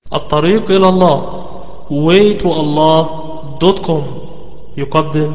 الطريق إلى الله waytoallah.com يقدم.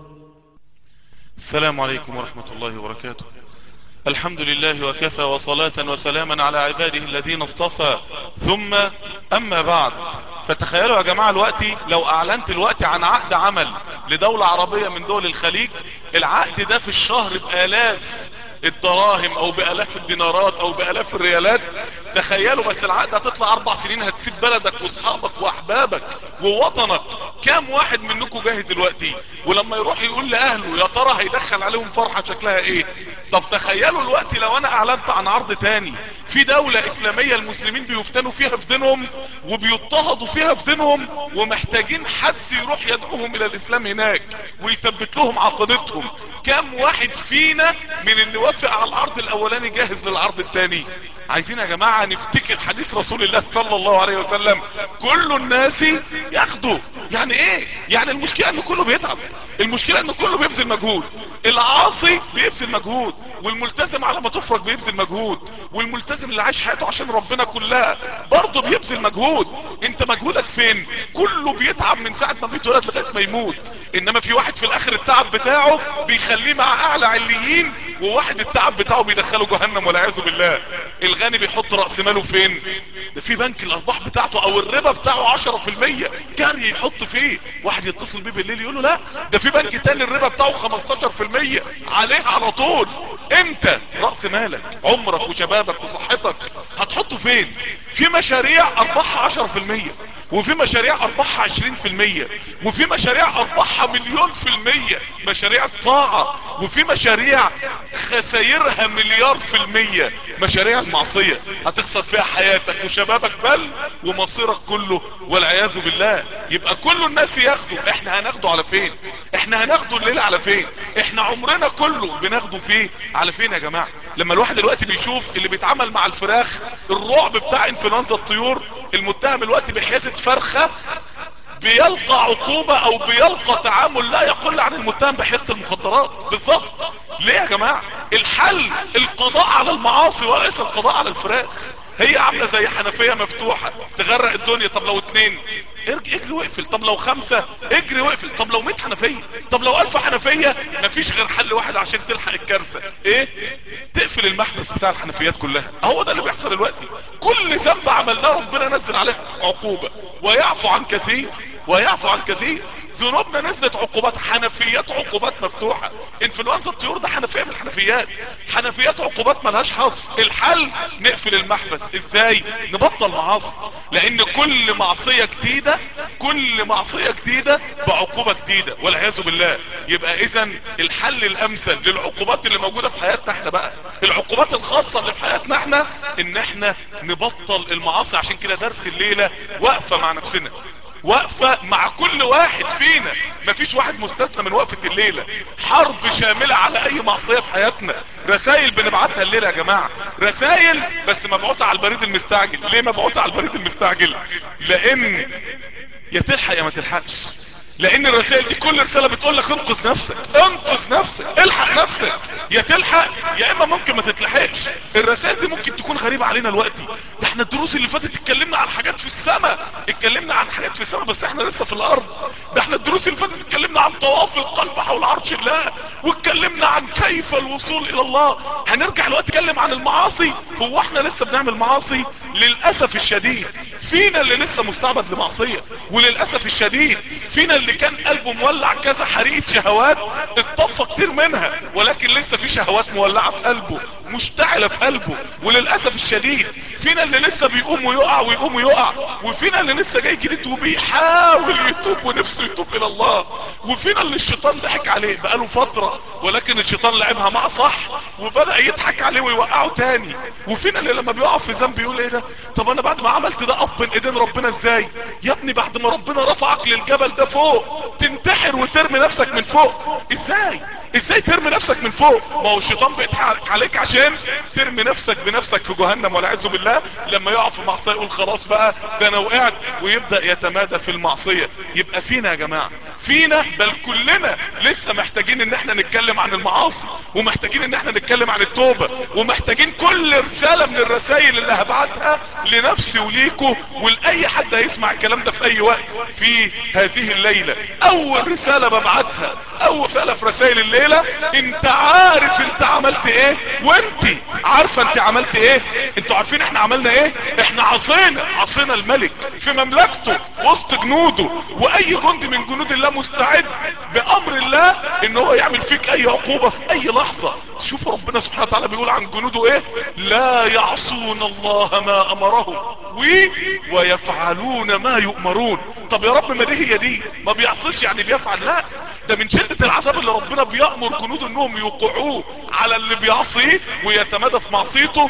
السلام عليكم ورحمة الله وبركاته. الحمد لله وكفى وصلاة وسلاما على عباده الذين اصطفى، ثم أما بعد. فتخيلوا يا جماعة الوقت لو أعلنت الوقت عن عقد عمل لدولة عربية من دول الخليج، العقد ده في الشهر بآلاف الدراهم او بالاف الدينارات او بالاف الريالات. تخيلوا بس العقد هتطلع 4 سنين، هتسيب بلدك واصحابك واحبابك ووطنك. كام واحد منكم جاهز دلوقتي ولما يروح يقول لاهله يا ترى هيدخل عليهم فرحة شكلها ايه؟ طب تخيلوا الوقت لو انا اعلنت عن عرض تاني في دولة اسلامية المسلمين بيفتنوا فيها في دينهم وبيضطهدوا فيها في دينهم ومحتاجين حد يروح يدعوهم الى الاسلام هناك ويثبت لهم عقيدتهم. كام واحد فينا من اللي وافق على العرض الاولاني جاهز للعرض الثاني؟ عايزين يا جماعة نفتكر حديث رسول الله صلى الله عليه وسلم: كل الناس ياخدوا. يعني ايه؟ يعني المشكلة ان كله بيتعب، المشكلة ان كله بيبذل مجهود. العاصي بيبذل مجهود، والملتزم على ما تفرج بيبذل مجهود، والملتزم اللي عايش حياته عشان ربنا كلها برضه بيبذل مجهود. انت مجهودك فين؟ كله بيتعب من ساعة ما بيتولد لغاية ما يموت. انما في واحد في الاخر التعب بتاعه بيخليه مع اعلى عليين، وواحد التعب بتاعه بيدخله جهنم والعياذ بالله. الغني بيحط رأس ماله فين؟ ده في بنك الارباح بتاعته او الربا بتاعه 10%، جاري يحط فيه. واحد يتصل بيه بالليل يقول له لا ده في بنك تاني الربا بتاعه 15% عليه على طول. انت رأس مالك عمرك وشبابك وصحتك هتحطه فين؟ في مشاريع ارباحها 10%، وفي مشاريع ارباحها 20%، وفي مشاريع ارباحها 1,000,000%، مشاريع الطاعة، وفي مشاريع خسائرها 1,000,000,000%، مشاريع المعصية هتخسر فيها حياتك وشبابك بل ومصيرك كله والعياذ بالله. يبقى كل الناس ياخدوا، احنا هناخده على فين؟ احنا هناخده الليلة على فين؟ احنا عمرنا كله بناخده فيه على فين يا جماعة؟ لما الواحد دلوقتي بيشوف اللي بيتعمل مع الفراخ، الرعب بتاع انفلونزا الطيور، المتهم الوقت بحيازة فرخة بيلقى عقوبة او بيلقى تعامل لا يقل عن المتهم بحيازة المخدرات بالظبط. ليه يا جماعة؟ الحل القضاء على المعاصي وليس القضاء على الفراخ. هي عاملة زي حنفية مفتوحة تغرق الدنيا. طب لو 2 اجري واقفل، طب لو 5 اجري واقفل، طب لو 100 حنفية، طب لو 1000 حنفية، مفيش غير حل واحد عشان تلحق الكارثة. ايه؟ تقفل المحبس بتاع الحنفيات كلها. هو ده اللي بيحصل دلوقتي. كل ذنب عملناه ربنا نزل عليه عقوبة، ويعفو عن كثير ويعفو عن كثير. ذنوبنا نزلت عقوبات، حنفيات عقوبات مفتوحة. انفلونزا الطيور ده حنفية من الحنفيات، حنفيات عقوبات ملهاش حظ. الحل نقفل المحبس. ازاي؟ نبطل معاصي، لان كل معصية جديدة كل معصية جديدة بعقوبة جديدة والعياذ بالله. يبقى اذا الحل الامثل للعقوبات اللي موجودة في حياتنا احنا بقى، العقوبات الخاصة اللي في حياتنا احنا، ان احنا نبطل المعاصي. عشان كده درس الليلة وقفة مع نفسنا، وقفة مع كل واحد فينا، مفيش واحد مستثنى من وقفة الليلة. حرب شاملة على اي معصية في حياتنا. رسائل بنبعتها الليلة يا جماعة، رسائل بس مبعوثة على البريد المستعجل. ليه مبعوثة على البريد المستعجل؟ لان يا تلحق يا ما تلحقش. لان الرسائل دي كل رسالة بتقول لك انقذ نفسك، انقذ نفسك، الحق نفسك. يا تلحق يا اما ممكن ما تتلحقش. الرسائل دي ممكن تكون غريبة علينا الوقت. ده احنا الدروس اللي فاتت اتكلمنا عن حاجات في السماء، اتكلمنا عن حاجات في السماء بس احنا لسه في الارض. ده احنا الدروس اللي فاتت اتكلمنا عن طواف القلب حول عرش الله، واتكلمنا عن كيف الوصول الى الله. هنرجع الوقت نتكلم عن المعاصي. هو احنا لسه بنعمل معاصي؟ للاسف الشديد فينا اللي لسه مستعبد لمعصية، وللاسف الشديد فينا اللي كان قلبه مولع كذا حريقة شهوات اتطفى كتير منها، ولكن لسه في شهوات مولعة في قلبه مشتعلة في قلبه. وللأسف الشديد فينا اللي لسه بيقوم ويقع ويقوم ويقع، وفينا اللي لسه جاي جديد وبيحاول يتوب ونفسه يتوب الى الله، وفينا اللي الشيطان ضحك عليه بقاله فترة ولكن الشيطان لعبها معه صح وبدأ يضحك عليه ويوقعه تاني. وفينا اللي لما بيقع في ذنب يقول ايه ده؟ طب انا بعد ما عملت ده اقف بين ايدين ربنا ازاي؟ يا ابني بعد ما ربنا رفعك للجبل ده فوق تنتحر وترمي نفسك من فوق؟ ازاي ترمي نفسك من فوق؟ ما هو الشيطان بيضحك عليك عشان ترمي نفسك بنفسك في جهنم والعياذ بالله. لما يقع في معصيه يقول خلاص بقى ده انا وقعت، ويبدا يتمادى في المعصيه. يبقى فينا يا جماعه، فينا بل كلنا لسه محتاجين ان احنا نتكلم عن المعاصي، ومحتاجين ان احنا نتكلم عن التوبة، ومحتاجين كل رسالة من الرسائل اللي هبعتها لنفسي وليكو ولأي حد هيسمع الكلام ده في اي وقت في هذه الليلة. اول رسالة ببعتها، اول رسالة في رسائل الليلة، انت عارف انت عملت ايه، وانت عارفة انت عملت ايه. انتوا عارفين احنا عملنا ايه؟ احنا عصينا الملك في مملكته وسط جنوده، واي جندي من جنود الله مستعد بامر الله ان هو يعمل فيك اي عقوبة في اي لحظة. شوفوا ربنا سبحانه وتعالى بيقول عن جنوده ايه؟ لا يعصون الله ما امرهم ويفعلون ما يؤمرون. طب يا رب ما دي هي دي، ما بيعصيش يعني بيفعل؟ لا، ده من شدة العذاب اللي ربنا بيأمر جنوده انهم يوقعوه على اللي بيعصيه ويتمادى في معصيته.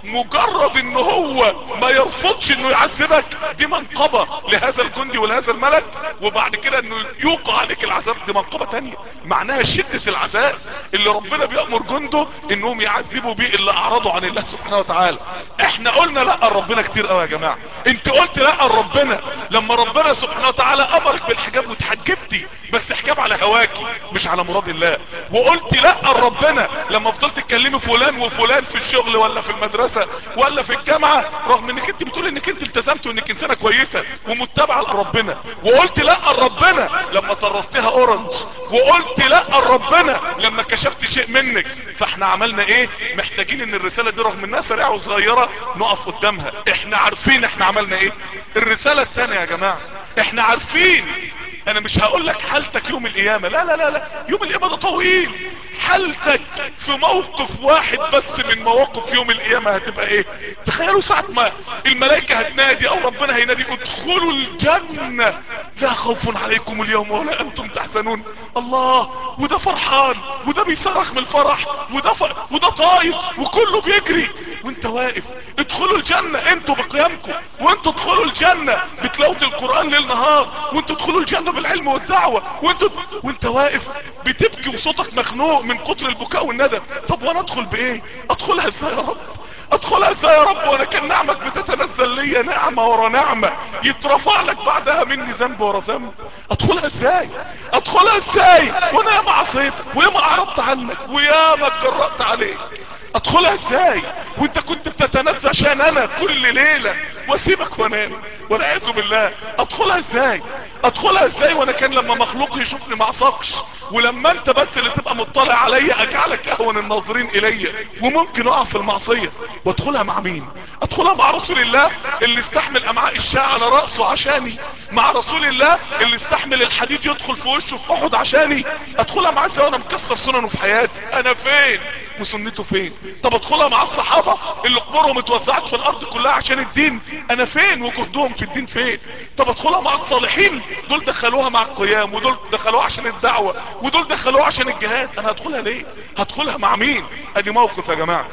مجرد ان هو ما يرفضش انه يعذبك دي منقبة لهذا الجندي ولهذا الملك، وبعد كده انه يوقع عليك العذاب دي منقبة تانية. معناها شدة العذاب اللي ربنا بيأمر جنده انهم يعذبوا بيه اللي اعرضوا عن الله سبحانه وتعالى. احنا قلنا لا ربنا كتير قوي يا جماعة. انت قلت لا ربنا لما ربنا سبحانه وتعالى امرك بالحجاب وتحجبتي، بس حجاب على هواكي مش على مراد الله. وقلت لا ربنا لما فضلت تكلمي فلان وفلان في الشغل ولا في المدرسة ولا في الجامعة، رغم انك انت بتقول انك انت التزمت وانك انسانة كويسة ومتبعة لربنا. وقلت لا ربنا لما طرفتها اورنج، وقلت لا ربنا لما كشفت شيء منك. فاحنا عملنا ايه؟ محتاجين ان الرسالة دي رغم انها سريعة وصغيرة نقف قدامها. احنا عارفين احنا عملنا ايه. الرسالة الثانية يا جماعة، احنا عارفين. انا مش هقول لك حالتك يوم القيامة، لا لا لا لا، يوم القيامة ده طويل. حالتك في موقف واحد بس من مواقف يوم القيامة هتبقى ايه؟ تخيلوا ساعة ما الملائكة هتنادي او ربنا هينادي ادخلوا الجنة لا خوف عليكم اليوم ولا انتم تحزنون. الله، وده فرحان وده بيصرخ من الفرح وده طاير وكله بيجري وانت واقف. ادخلوا الجنة انتوا بقيامكم، وانتوا ادخلوا الجنة بتلاوة القرآن ليل نهار، وانتوا ادخلوا الجنة بالعلم والدعوة، وانت واقف بتبكي وصوتك مخنوق من كتر البكاء والندم. طب وانا ادخل بايه؟ ادخلها ازاي يا رب؟ ادخلها ازاي يا رب وانا كان نعمك بتتنزل لي نعمة ورا نعمة يترفع لك بعدها مني ذنب ورا ذنب؟ ادخلها ازاي؟ ادخلها ازاي وانا ياما عصيتك وياما اعرضت عنك وياما اتجرأت عليك؟ ادخلها ازاي وانت كنت بتتنزل عشان انا كل ليلة واسيبك وانام والعياذ بالله؟ ادخلها ازاي؟ ادخلها ازاي وانا كان لما مخلوق يشوفني ما عصاكش، ولما انت بس اللي تبقى مطلع عليا اجعلك اهون الناظرين الي وممكن اقع في المعصية؟ وادخلها مع مين؟ ادخلها مع رسول الله اللي استحمل امعاء الشاة على رأسه عشاني، مع رسول الله اللي استحمل الحديد يدخل في وشه في احد عشاني. ادخلها مع ازاي وانا مكسر سننه في حياتي؟ انا فين وسنته فين؟ طب ادخلها مع الصحابة اللي قبورهم اتوزعت في الارض كلها عشان الدين، انا فين وجهدهم في الدين فين؟ طب ادخلها مع الصالحين، دول دخلوها مع القيام ودول دخلوها عشان الدعوة ودول دخلوها عشان الجهاد، انا هدخلها ليه؟ هدخلها مع مين؟ ادي موقف يا جماعة.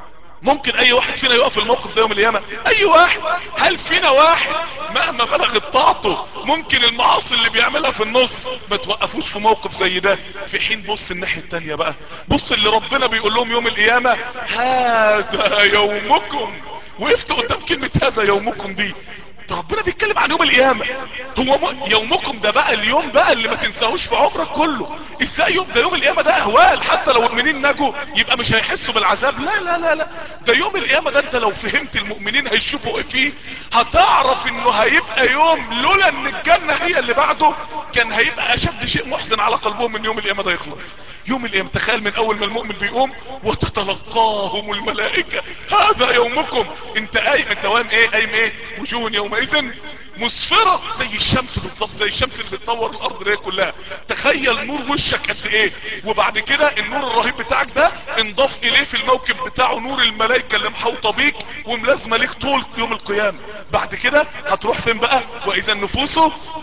ممكن اي واحد فينا يقف في الموقف ده يوم القيامة؟ اي واحد. هل فينا واحد مهما بلغت طاعته ممكن المعاصي اللي بيعملها في النص ما توقفوش في موقف زي ده؟ في حين بص الناحية التانية بقى، بص اللي ربنا بيقول لهم يوم القيامة هذا يومكم. وقفت قدام كلمة هذا يومكم دي، ربنا بيتكلم عن يوم القيامة. هو يومكم ده بقى اليوم بقى اللي ما تنساهوش في عمرك كله. ازاي يوم ده؟ يوم القيامة ده اهوال، حتى لو المؤمنين نجوا يبقى مش هيحسوا بالعذاب. لا لا لا لا، ده يوم القيامة ده انت لو فهمت المؤمنين هيشوفوا ايه فيه هتعرف انه هيبقى يوم لولا ان الجنة هي اللي بعده كان هيبقى اشد شيء محزن على قلبهم من يوم القيامة ده يخلص. يوم القيامة تخيل من اول ما المؤمن بيقوم وتتلقاهم الملائكة هذا يومكم. انت قايم، انت قايم ايه؟ قايم ايه؟ وجوه يومئذ مسفرة زي الشمس بالظبط، زي الشمس اللي بتنور الارض دي كلها. تخيل نور وشك قد ايه. وبعد كده النور الرهيب بتاعك ده انضاف اليه في الموكب بتاعه نور الملائكة اللي محوطة بيك وملازمة ليك طول يوم القيامة. بعد كده هتروح فين بقى؟ واذا النفوس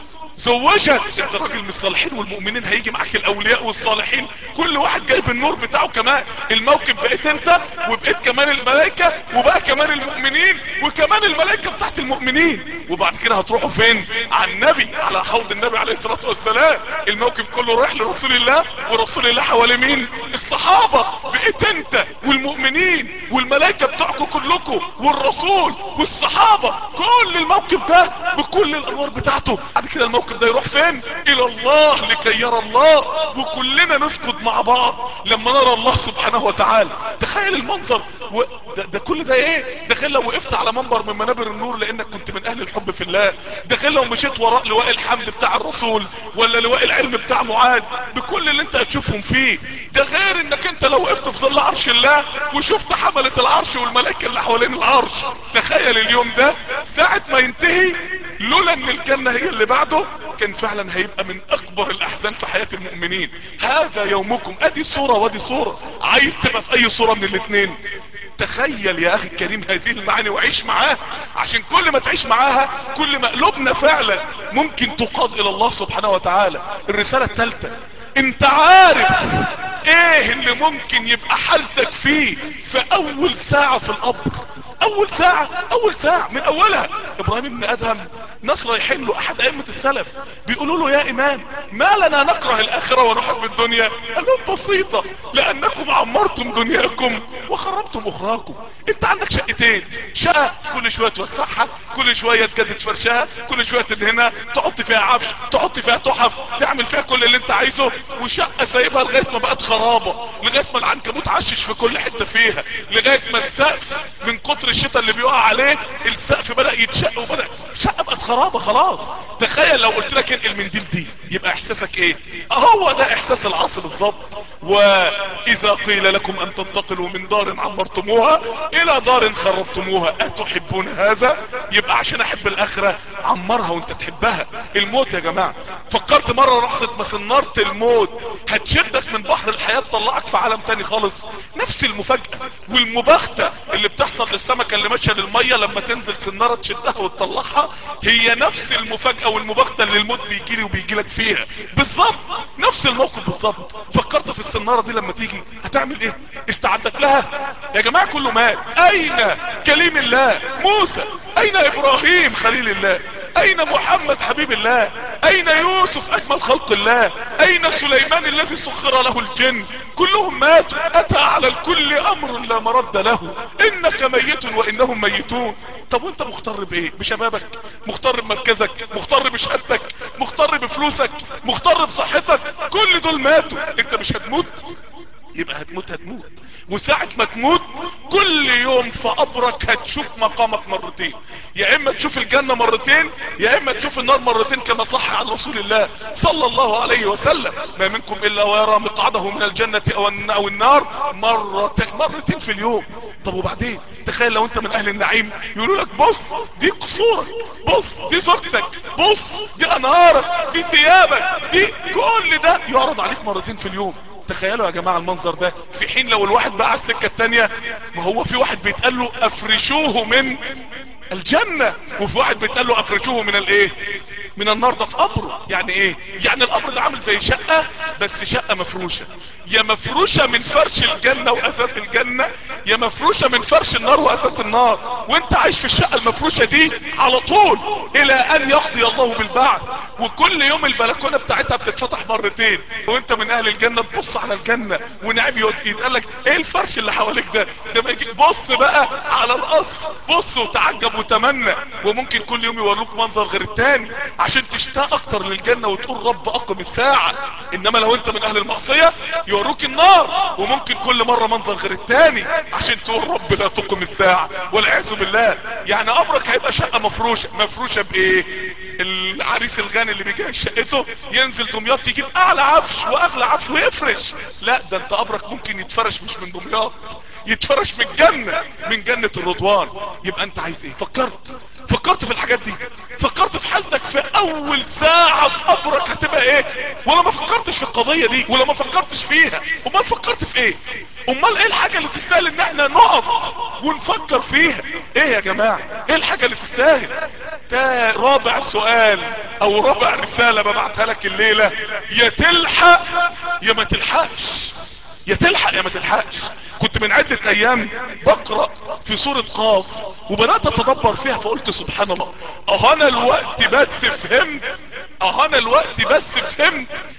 زوجت. انت راجل من الصالحين والمؤمنين هيجي معاك الاولياء والصالحين كل واحد جايب النور بتاعه كمان. الموكب بقيت انت وبقيت كمان الملائكة وبقى كمان المؤمنين وكمان الملائكة بتاعت المؤمنين. وبعد كده هتروحوا فين؟ على النبي، على حوض النبي عليه الصلاة والسلام. الموكب كله رايح لرسول الله ورسول الله حوالي مين؟ الصحابة. بقيت انت والمؤمنين والملائكة بتوعكم كلكم والرسول والصحابة، كل الموكب ده بكل الانوار بتاعته. بعد كده الموكب الموقف ده يروح فين؟ الى الله لكي يرى الله، وكلنا نسجد مع بعض لما نرى الله سبحانه وتعالى. تخيل المنظر. ده كل ده ايه؟ ده غير لو وقفت على منبر من منابر النور لانك كنت من اهل الحب في الله، ده غير لو مشيت وراء لواء الحمد بتاع الرسول ولا لواء العلم بتاع معاذ بكل اللي انت هتشوفهم فيه، ده غير انك انت لو وقفت في ظل عرش الله وشفت حملة العرش والملائكة اللي حوالين العرش. تخيل اليوم ده ساعة ما ينتهي، لولا ان الجنة هي اللي بعده كان فعلا هيبقى من اكبر الاحزان في حياة المؤمنين. هذا يومكم، ادي صورة وادي صورة، عايز تبقى في اي صورة من الاثنين؟ تخيل يا اخي الكريم هذه المعاني وعيش معاها، عشان كل ما تعيش معاها كل ما قلوبنا فعلا ممكن تقاد الى الله سبحانه وتعالى. الرسالة الثالثة، انت عارف ايه اللي ممكن يبقى حالتك فيه في اول ساعة في القبر؟ اول ساعة من اولها. ابراهيم بن ادهم ناس رايحين له، احد ائمة السلف، بيقولوا له يا امام ما لنا نكره الاخرة ونحب الدنيا؟ قال لهم بسيطة، لانكم عمرتم دنياكم وخربتم اخراكم. انت عندك شقتين، شقة كل شوية توسعها، كل شوية تجدد فرشها، كل شوية تدهنها، تحط فيها عفش، تحط فيها تحف، تعمل فيها كل اللي انت عايزه، وشقة سايبها لغاية ما بقت خرابة، لغاية ما العنكبوت عشش في كل حتة فيها، لغاية ما السقف من كتر الشتاء اللي بيقع عليه السقف بدأ يتشق وبدأ شقة بقت خرابة خلاص. تخيل لو قلت لك انقل من دي يبقى احساسك ايه؟ هو ده احساس العصر بالظبط. واذا قيل لكم ان تنتقلوا من دار عمرتموها الى دار خربتموها اتحبون هذا؟ يبقى عشان احب الاخرة عمرها وانت تحبها. الموت يا جماعة، فكرت مرة رحت مسنارة الموت هتشدك من بحر الحياة تطلعك في عالم تاني خالص؟ نفس المفاجأة والمباغتة اللي بتحصل للسمكة اللي ماشية للمية لما تنزل سنارة تشدها وتطلعها، هي نفس المفاجأة والمباغتة اللي الموت بيجيلي وبيجيلك فيها بالظبط، نفس الموقف بالظبط. فكرت في السنارة دي لما تيجي هتعمل ايه؟ استعدت لها؟ يا جماعة كله مات. اين كليم الله موسى؟ اين ابراهيم خليل الله؟ اين محمد حبيب الله؟ اين يوسف اجمل خلق الله؟ اين سليمان الذي سخر له الجن؟ كلهم ماتوا. اتى على الكل امر لا مرد له، انك ميت وانهم ميتون. طب وانت مختار بايه؟ بشبابك؟ مختار بمركزك؟ مختار بشهادتك؟ مختار بفلوسك؟ مختار بصحتك؟ كل دول ماتوا. انت مش هتموت؟ يبقى هتموت. وساعة ما تموت كل يوم في قبرك هتشوف مقامك مرتين، يا اما تشوف الجنة مرتين يا اما تشوف النار مرتين، كما صح عن رسول الله صلى الله عليه وسلم: ما منكم الا ويرى مقعده من الجنة او النار مرتين في اليوم. طب وبعدين تخيل لو انت من اهل النعيم يقولوا لك بص دي قصورك، بص دي زوجتك، بص دي انهارك، دي ثيابك، دي كل ده يعرض عليك مرتين في اليوم. تخيلوا يا جماعة المنظر ده، في حين لو الواحد بقى على السكة التانية ما هو في واحد بيتقال له افرشوه من الجنة، وفي واحد بيتقال له افرشوه من الايه؟ من النار. ده في قبره. يعني ايه؟ يعني القبر ده عامل زي شقة، بس شقة مفروشة، يا مفروشة من فرش الجنة واثاث الجنة، يا مفروشة من فرش النار واثاث النار، وانت عايش في الشقة المفروشة دي على طول الى ان يقضي الله بالبعث. وكل يوم البلكونة بتاعتها بتتفتح مرتين، وانت من اهل الجنة تبص على الجنة ونعم يتقال لك ايه الفرش اللي حواليك ده؟ بص بقى على القصر، بص وتعجب وتمنى. وممكن كل يوم يوروك منظر غير التاني عشان تشتاق اكتر للجنة وتقول رب اقم الساعة. انما لو انت من اهل المعصية يوروك النار، وممكن كل مرة منظر غير التاني عشان تقول رب لا تقم الساعة والعياذ بالله. يعني قبرك هيبقى شقة مفروشة بايه؟ العريس الغني اللي بيجي شقته ينزل دمياط يجيب اعلى عفش واغلى عفش ويفرش. لا، ده انت قبرك ممكن يتفرش مش من دمياط، يتفرش من الجنة، من جنة الرضوان. يبقى انت عايز ايه؟ فكرت في الحاجات دي؟ فكرت في حالتك في اول ساعة في قبرك هتبقى ايه؟ ولا ما فكرتش في القضية دي؟ ولا ما فكرتش فيها؟ امال فكرت في ايه؟ امال ايه الحاجة اللي تستاهل ان احنا نقف ونفكر فيها؟ ايه يا جماعة؟ ايه الحاجة اللي تستاهل؟ ده رابع سؤال او رابع رسالة ببعتها لك الليلة: يا تلحق يا ما تلحقش، يا تلحق يا ما تلحقش. كنت من عدة ايام بقرأ في سورة قاف وبدأت اتدبر فيها، فقلت سبحان الله، انا الوقت بس فهمت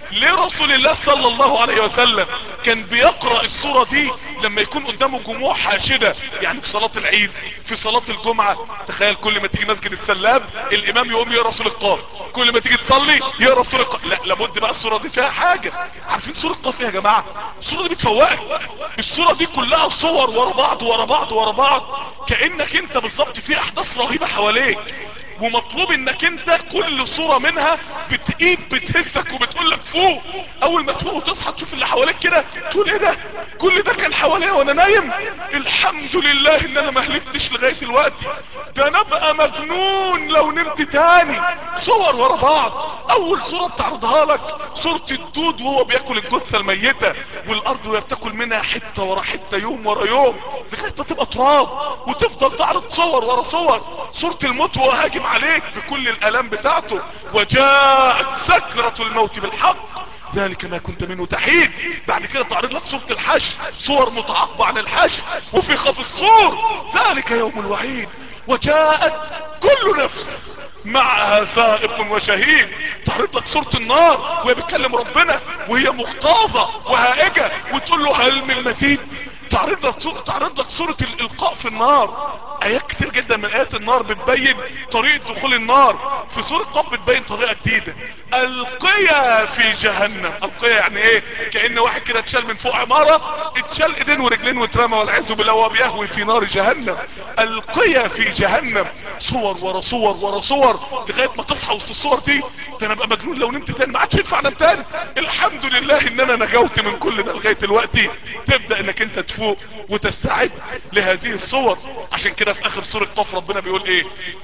ليه رسول الله صلى الله عليه وسلم كان بيقرأ السورة دي لما يكون قدامه جموع حاشدة؟ يعني في صلاة العيد، في صلاة الجمعة. تخيل كل ما تيجي مسجد السلام الامام يقوم يقرأ سورة قاف، كل ما تيجي تصلي يقرأ سورة قاف. لا، لابد بقى السورة دي فيها حاجة. عارفين سورة قاف يا جماعة؟ السورة دي بتفوقك. السورة دي كلها صور ورا بعض ورا بعض ورا بعض، كأنك انت بالظبط في احداث رهيبة حواليك، ومطلوب انك انت كل صورة منها بتقيد بتهزك وبتقولك فوق. اول ما تفوق وتصحى تشوف اللي حواليك كده تقول ايه ده؟ كل ده كان حواليا وانا نايم؟ الحمد لله ان انا ما هلكتش لغاية الوقت. ده انا ابقى مجنون لو نمت تاني. صور ورا بعض. اول صورة بتعرضها لك صورة الدود وهو بياكل الجثة الميتة، والارض وهي بتاكل منها حتة ورا حتة يوم ورا يوم لغاية ما تبقى تراب، وتفضل تعرض صور ورا صور. صورة الموت وهو هاجم عليك بكل الالام بتاعته، وجاءت سكرة الموت بالحق ذلك ما كنت منه تحيد. بعد كده تعرض لك صورة الحشر، صور متعاقبة عن الحشر، وفي خف الصور ذلك يوم الوعيد. وجاءت كل نفس معها سائق وشهيد. تعرض لك صورة النار وهي بتكلم ربنا وهي مغتاظة وهائجة وتقول له هل من مزيد. تعرض لك صورة الالقاء في النار. ايات كتير جدا من ايات النار بتبين طريقة دخول النار. في سورة قاف بتبين طريقة جديدة، القيا في جهنم. القيا يعني ايه؟ كأن واحد كده اتشال من فوق عمارة، اتشال ايدين ورجلين واترمى والعياذ بالله وهو بيهوي في نار جهنم. القيا في جهنم. صور ورا صور ورا صور لغاية ما تصحى وسط الصور دي. ده انا ابقى مجنون لو نمت تاني، ما عادش ينفع انام تاني. الحمد لله ان انا نجوت من كل ده لغاية دلوقتي. تبدأ انك انت تفوق وتستعد لهذه الصور. عشان كده في اخر سورة قاف ربنا بيقول ايه؟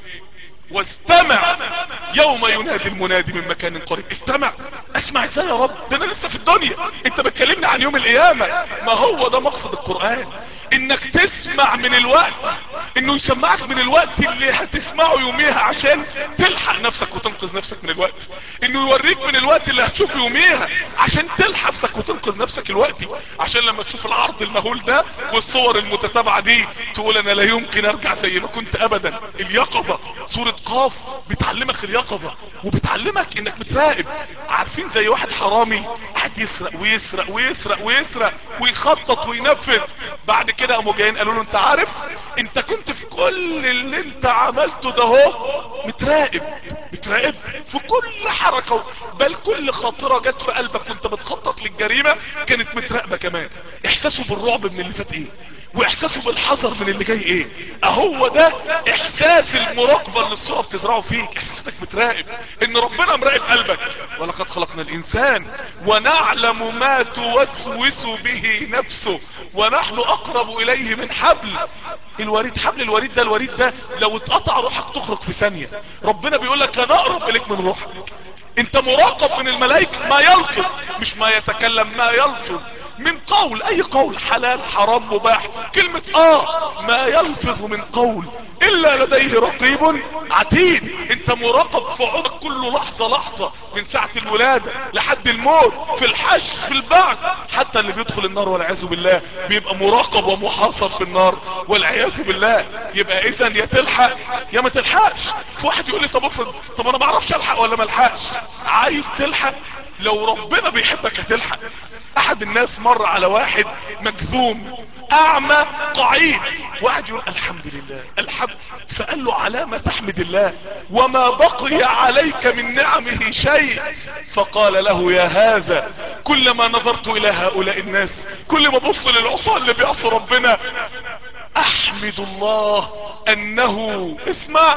واستمع يوم ينادي المنادي من مكان قريب. استمع. اسمع ازاي يا رب؟ ده انا لسه في الدنيا، انت بتكلمني عن يوم القيامة. ما هو ده مقصد القرآن، انك تسمع من الوقت، انه يسمعك من الوقت اللي هتسمعه يوميها عشان تلحق نفسك وتنقذ نفسك من الوقت، انه يوريك من الوقت اللي هتشوفه يوميها عشان تلحق نفسك وتنقذ نفسك الوقت. عشان لما تشوف العرض المهول ده والصور المتتابعة دي تقول انا لا يمكن ارجع زي ما كنت ابدا. اليقظة. سورة قاف بتعلمك اليقظة وبتعلمك انك بتراقب. عارفين زي واحد حرامي قاعد يسرق ويسرق ويسرق ويسرق ويخطط وينفذ، بعد كده قاموا جايين قالوا له انت عارف انت كنت في كل اللي انت عملته ده هو متراقب. بتراقب في كل حركة، بل كل خاطرة جت في قلبك وانت بتخطط للجريمة كانت متراقبة كمان. احساسه بالرعب من اللي فات ايه، واحساسه بالحذر من اللي جاي ايه. اهو ده احساس المراقبة اللي الصورة بتزرعه فيك، احساسك بتراقب ان ربنا مراقب قلبك. ولقد خلقنا الانسان ونعلم ما توسوس به نفسه ونحن اقرب اليه من حبل الوريد. حبل الوريد ده، الوريد ده لو اتقطع روحك تخرج في ثانية. ربنا بيقول لك انا اقرب اليك من روحك. انت مراقب من الملائكة. ما يلفظ، مش ما يتكلم، ما يلفظ من قول، اي قول حلال حرام مباح، كلمة ما يلفظ من قول الا لديه رقيب عتيد. انت مراقب في عمرك كله، لحظة لحظة، من ساعة الولادة لحد الموت، في الحشر في البعث. حتى اللي بيدخل النار والعياذ بالله بيبقى مراقب ومحاصر في النار والعياذ بالله. يبقى اذا يا تلحق يا ما تلحقش. في واحد يقول لي طب افرض، طب انا ما اعرفش الحق ولا ما الحقش. عايز تلحق؟ لو ربنا بيحبك هتلحق. احد الناس مر على واحد مجذوم اعمى قعيد، واحد يقول الحمد لله الحمد، فقال له على ما تحمد الله وما بقي عليك من نعمه شيء. فقال له يا هذا كلما نظرت الى هؤلاء الناس، كل ما بص للعصاة اللي بيعصوا ربنا احمد الله انه، اسمع،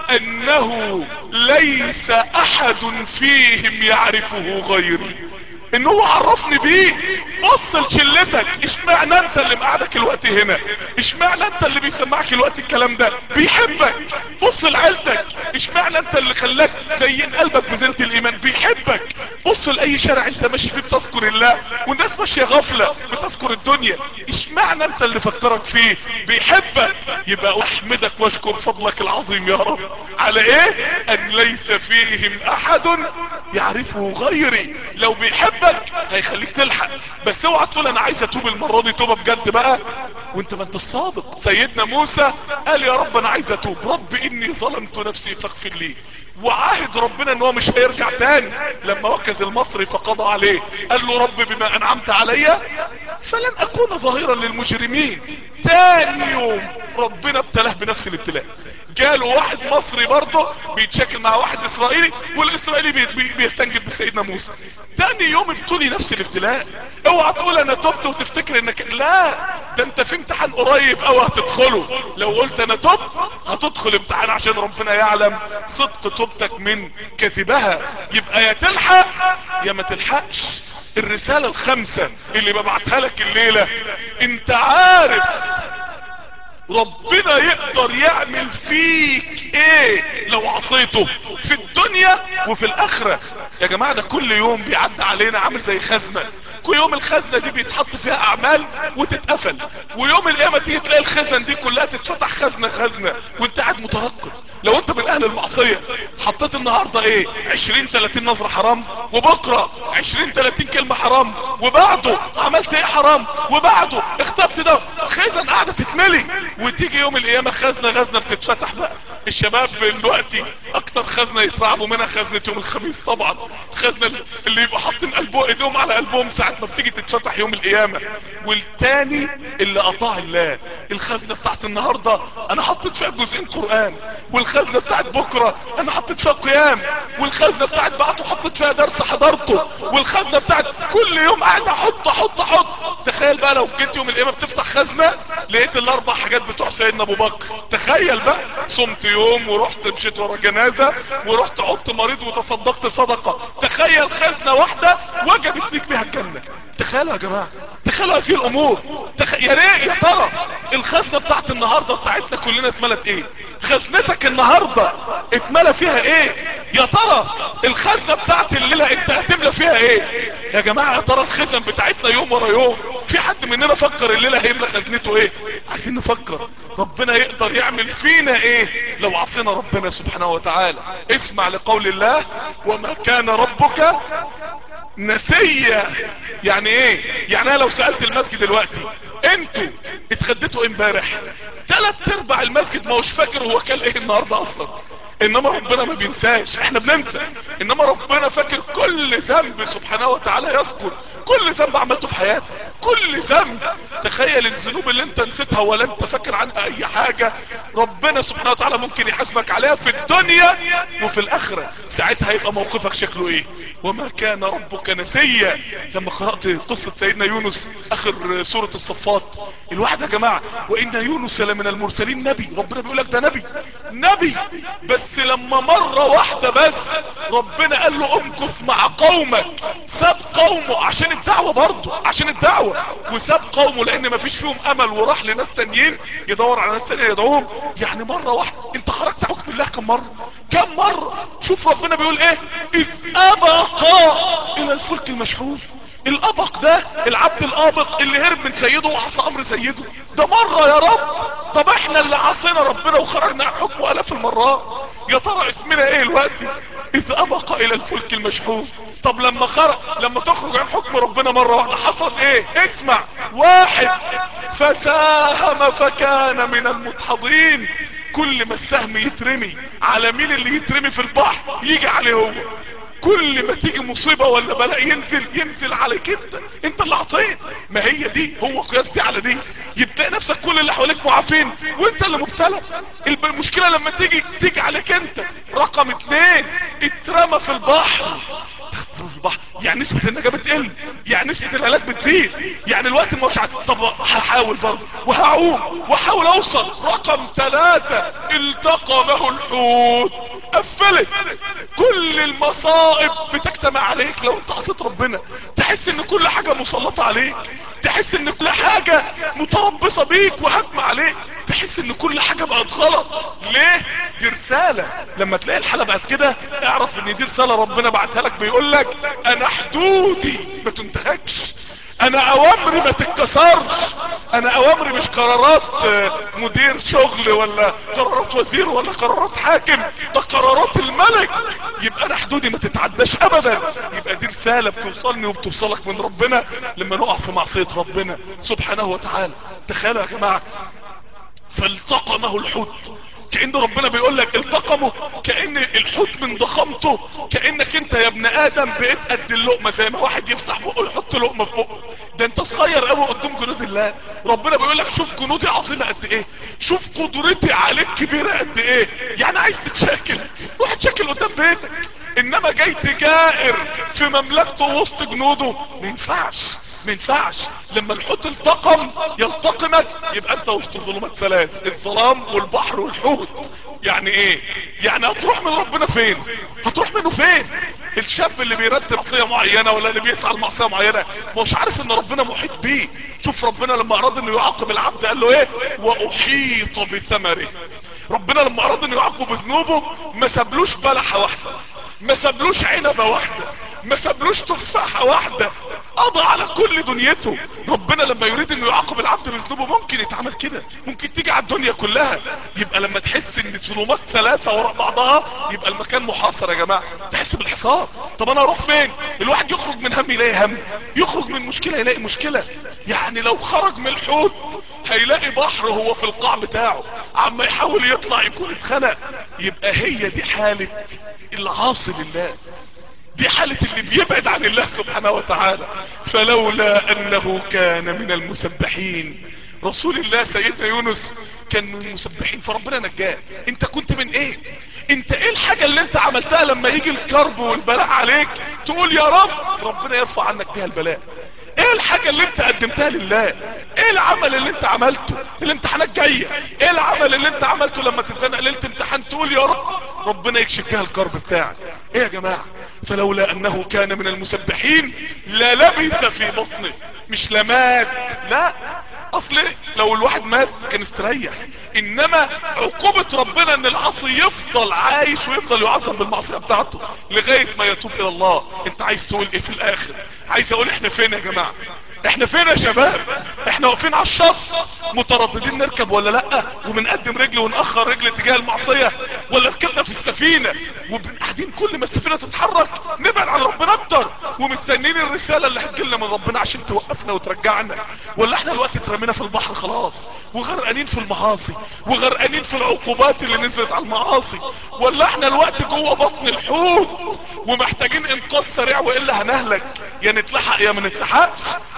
انه ليس احد فيهم يعرفه غيري. ان هو عرفني بيه. بص لشلتك، اشمعنى انت اللي مقعدك الوقت هنا، اشمعنى انت اللي بيسمعك الوقت الكلام ده، بيحبك. بص لعيلتك، اشمعنى انت اللي خلاك زين قلبك بزينة الايمان، بيحبك. بص لاي شارع انت ماشي فيه بتذكر الله والناس ماشية غفلة بتذكر الدنيا، اشمعنى انت اللي فكرك فيه، بيحبك. يبقى احمدك واشكر فضلك العظيم يا رب على ايه؟ ان ليس فيهم احد يعرفه غيري. لو بيحبك بيحبك هيخليك تلحق. بس اوعى تقول انا عايز اتوب المرة دي توبة بجد بقى وانت ما انت الصادق. سيدنا موسى قال يا رب انا عايز اتوب، رب اني ظلمت نفسي فاغفر لي، وعاهد ربنا ان هو مش هيرجع تاني. لما وكز المصري فقضى عليه قال له رب بما انعمت علي فلن اكون ظهيرا للمجرمين. تاني يوم ربنا ابتلاه بنفس الابتلاء. جاله واحد مصري برضه بيتشاكل مع واحد اسرائيلي، والاسرائيلي بيستنجد بسيدنا موسى. تاني يوم ابتلي نفس الابتلاء. اوعى تقول انا تبت وتفتكر انك لا، ده انت في امتحان قريب اوعى هتدخله. لو قلت انا تبت هتدخل امتحان عشان ربنا يعلم صدق توبتك من كذبها. يبقى يا تلحق يا ما تلحقش. الرسالة الخمسة اللي ببعتها لك الليلة، انت عارف ربنا يقدر يعمل فيك ايه لو عصيته في الدنيا وفي الاخرة. يا جماعة ده كل يوم بيعدي علينا عامل زي خزنة، كل يوم الخزنة دي بيتحط فيها اعمال وتتقفل، ويوم القيامة تيجي تلاقي الخزن دي كلها تتفتح خزنة خزنة وانت قاعد مترقب. لو انت من اهل المعصية حطيت النهاردة ايه 20-30 نظرة حرام، وبكرة 20-30 كلمة حرام، وبعده عملت ايه حرام، وبعده اختبت ده، خزن قاعدة تتملي. وتيجي يوم القيامة خزنة بتتفتح بقى. الشباب دلوقتي اكتر خزنة يترعبوا منها خزنة يوم الخميس طبعا، الخزنة اللي يبقى حاطين ايديهم على قلبهم ساعة ما بتيجي تتفتح يوم القيامة. والتاني اللي قطاع الله، الخزنة بتاعت النهاردة انا حطيت فيها جزئين قرآن، والخزنة بتاعت بكرة انا حطيت فيها قيام، والخزنة بتاعت بعده حطيت فيها درس حضرته، والخزنة بتاعت كل يوم قاعد احط. تخيل بقى لو جيت يوم القيامة بتفتح خزنة لقيت الاربع حاجات بتوع سيدنا ابو بكر. تخيل بقى صمت يوم ورحت مشيت ورا جنازة ورحت عدت مريض وتصدقت صدقة. تخيل خزنة واحدة وجبت ليك بيها الجنة. تخيلوا يا جماعة، تخيلوا هذه الامور. يا ريت يا ترى الخزنة بتاعت النهاردة بتاعتنا كلنا اتملت ايه؟ خزنتك النهاردة اتملى فيها ايه؟ يا ترى الخزنة بتاعت الليلة انت هتملى فيها ايه؟ يا جماعة يا ترى الخزن بتاعتنا يوم ورا يوم في حد مننا فكر الليلة هيملى خزنته ايه؟ عايزين نفكر ربنا يقدر يعمل فينا ايه لو عصينا ربنا سبحانه وتعالى. اسمع لقول الله وما كان ربك نسيا. يعني ايه؟ يعني انا لو سألت المسجد دلوقتي انتوا اتخدتوا امبارح، 3/4 المسجد ما هوش فاكر هو كان ايه النهاردة اصلا. انما ربنا ما بينساش، احنا بننسى، انما ربنا فاكر كل ذنب سبحانه وتعالى، يذكر كل ذنب عملته في حياتك، كل ذنب. تخيل الذنوب اللي انت نسيتها ولا انت فاكر عنها اي حاجة ربنا سبحانه وتعالى ممكن يحاسبك عليها في الدنيا وفي الاخرة. ساعتها هيبقى موقفك شكله ايه؟ وما كان ربك نسيا. لما قرأت قصة سيدنا يونس اخر سورة الصفات، الواحد يا جماعة وان يونس لمن المرسلين، نبي، ربنا بيقول لك ده نبي بس لما مرة واحدة بس ربنا قال له امكث مع قومك، ساب قومه عشان الدعوة برضه، عشان الدعوة، وساب قومه لان ما فيش فيهم امل وراح لناس تانيين يدور على ناس تانية يدعوهم. يعني مرة واحدة انت خرجت حكم الله كم مرة. شوف ربنا بيقول ايه، اذ ابق الى الفلك المشحون. الابق ده العبد الابق اللي هرب من سيده وعصى امر سيده، ده مرة يا رب. طب احنا اللي عصينا ربنا وخرجنا عن حكمه الاف المرات، يا ترى اسمنا ايه الوقت؟ اذ ابق الى الفلك المشحون. طب لما تخرج عن حكم ربنا مرة واحدة حصل ايه؟ اسمع، واحد فساهم فكان من المدحضين. كل ما السهم يترمي على مين اللي يترمي في البحر يجي عليه هو. كل ما تيجي مصيبة ولا بلاء ينزل عليك انت اللي عصيت. ما هي دي، هو قياس دي على دي. يبقى نفسك كل اللي حواليك معافين وانت اللي مبتلى. المشكلة لما تيجي عليك انت. رقم 2 اترمى في البحر. يعني نسبة النجاة بتقل، يعني نسبة الهلاك بتزيد، يعني الوقت مش طب هحاول برضه وهعوم واحاول اوصل. رقم 3 التقمه الحوت، قفلت. كل المصائب بتجتمع عليك لو انت عصيت ربنا. تحس ان كل حاجة مسلطة عليك، تحس ان كل حاجة متربصة بيك وهجمة عليك، تحس ان كل حاجة بقت غلط. ليه؟ دي رسالة. لما تلاقي الحالة بقت كده اعرف ان دي رسالة ربنا بعتها لك، بيقول لك انا حدودي ما تنتهكش، انا اوامري ما تتكسرش، انا اوامري مش قرارات مدير شغل ولا قرارات وزير ولا قرارات حاكم، ده قرارات الملك. يبقى انا حدودي ما تتعداش ابدا. يبقى دي رسالة بتوصلني وبتوصلك من ربنا لما نقع في معصية ربنا سبحانه وتعالى. تخيلوا يا جماعة، فالتقمه الحوت، كأن ربنا بيقول لك التقمه، كأن الحوت من ضخامته، كأنك انت يا ابن ادم بقيت قد اللقمة، زي ما واحد يفتح بقه يحط لقمة في بقه، ده انت صغير قوي قدام جنود الله. ربنا بيقول لك شوف جنودي عظيمة قد ايه، شوف قدرتي عليك كبيرة قد ايه. يعني عايز تتشاكل، واحد شاكل قدام بيتك، انما جاي تجائر في مملكته وسط جنوده، ما ينفعش ما ينفعش. لما الحوت التقم يلتقمك يبقى انت وسط ظلمات ثلاث، الظلام والبحر والحوت. يعني ايه؟ يعني هتروح من ربنا فين؟ هتروح منه فين؟ الشاب اللي بيرتب معصيه معينه ولا اللي بيسعى لمعصيه معينه مش عارف ان ربنا محيط بيه. شوف ربنا لما اراد انه يعاقب العبد قال له ايه؟ واحيط بثمره. ربنا لما اراد انه يعاقبه بذنوبه ما سابلوش بلحه واحده، ما سابلوش عنبه واحده، ما سابلوش تفاحه واحده، قضى على كل دنيته. ربنا لما يريد انه يعاقب العبد بذنوبه ممكن يتعمل كده، ممكن تيجي على الدنيا كلها. يبقى لما تحس ان ظلمات ثلاثه وراء بعضها يبقى المكان محاصر يا جماعه، تحس بالحصار. طب انا اروح فين؟ الواحد يخرج من هم يلاقي هم، يخرج من مشكله يلاقي مشكله. يعني لو خرج من الحوت هيلاقي بحر هو في القاع بتاعه، عما يحاول يطلع يكون اتخنق. يبقى هي دي حاله العاصي لله، دي حالة اللي بيبعد عن الله سبحانه وتعالى. فلولا انه كان من المسبحين، رسول الله سيدنا يونس كان من المسبحين فربنا نجاه. انت كنت من ايه؟ انت ايه الحاجة اللي انت عملتها لما يجي الكرب والبلاء عليك تقول يا رب ربنا يرفع عنك بها البلاء؟ ايه الحاجة اللي انت قدمتها لله؟ ايه العمل اللي انت عملته؟ الامتحانات جاية، ايه العمل اللي انت عملته لما تتزنق ليلة امتحان تقول يا رب ربنا يكشف بها الكرب بتاعك؟ ايه يا جماعة؟ فلولا انه كان من المسبحين للبث في بطنه، مش لمات، لا. اصل لو الواحد مات كان استريح، انما عقوبة ربنا ان العاصي يفضل عايش ويفضل يعذب بالمعصية بتاعته لغاية ما يتوب الى الله. انت عايز تقول ايه في الاخر؟ عايز اقول احنا فين يا جماعة؟ احنا فين يا شباب؟ احنا واقفين على الشط مترددين نركب ولا لا، وبنقدم رجل ونأخر رجل تجاه المعصية، ولا ركبنا في السفينة وقاعدين كل ما السفينة تتحرك نبعد عن ربنا اكتر ومستنين الرسالة اللي هتجيلنا من ربنا عشان توقفنا وترجعنا، ولا احنا الوقت اترمينا في البحر خلاص وغرقانين في المعاصي وغرقانين في العقوبات اللي نزلت على المعاصي، ولا احنا الوقت جوه بطن الحوت ومحتاجين انقاذ سريع والا هنهلك، يا نتلحق يا ما نتلحقش.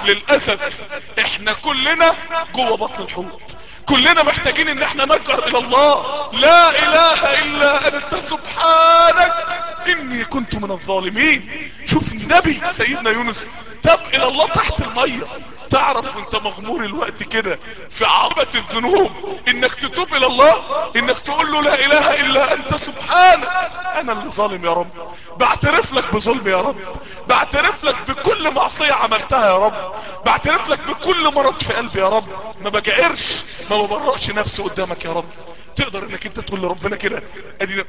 للاسف احنا كلنا جوه بطن الحوت، كلنا محتاجين ان احنا نرجع الى الله. لا اله الا انت سبحانك اني كنت من الظالمين. شوف النبي سيدنا يونس تاب الى الله تحت المية. تعرف وانت مغمور الوقت كده في عقبة الذنوب انك تتوب الى الله، انك تقول له لا اله الا انت سبحانك انا اللي ظالم يا رب، بعترف لك بظلمي يا رب، بعترف لك بكل معصية عملتها يا رب، بعترف لك بكل مرض في قلبي يا رب، ما بجعرش ما ببرأش نفسي قدامك يا رب. تقدر انك انت تقول لربنا كده؟ ادي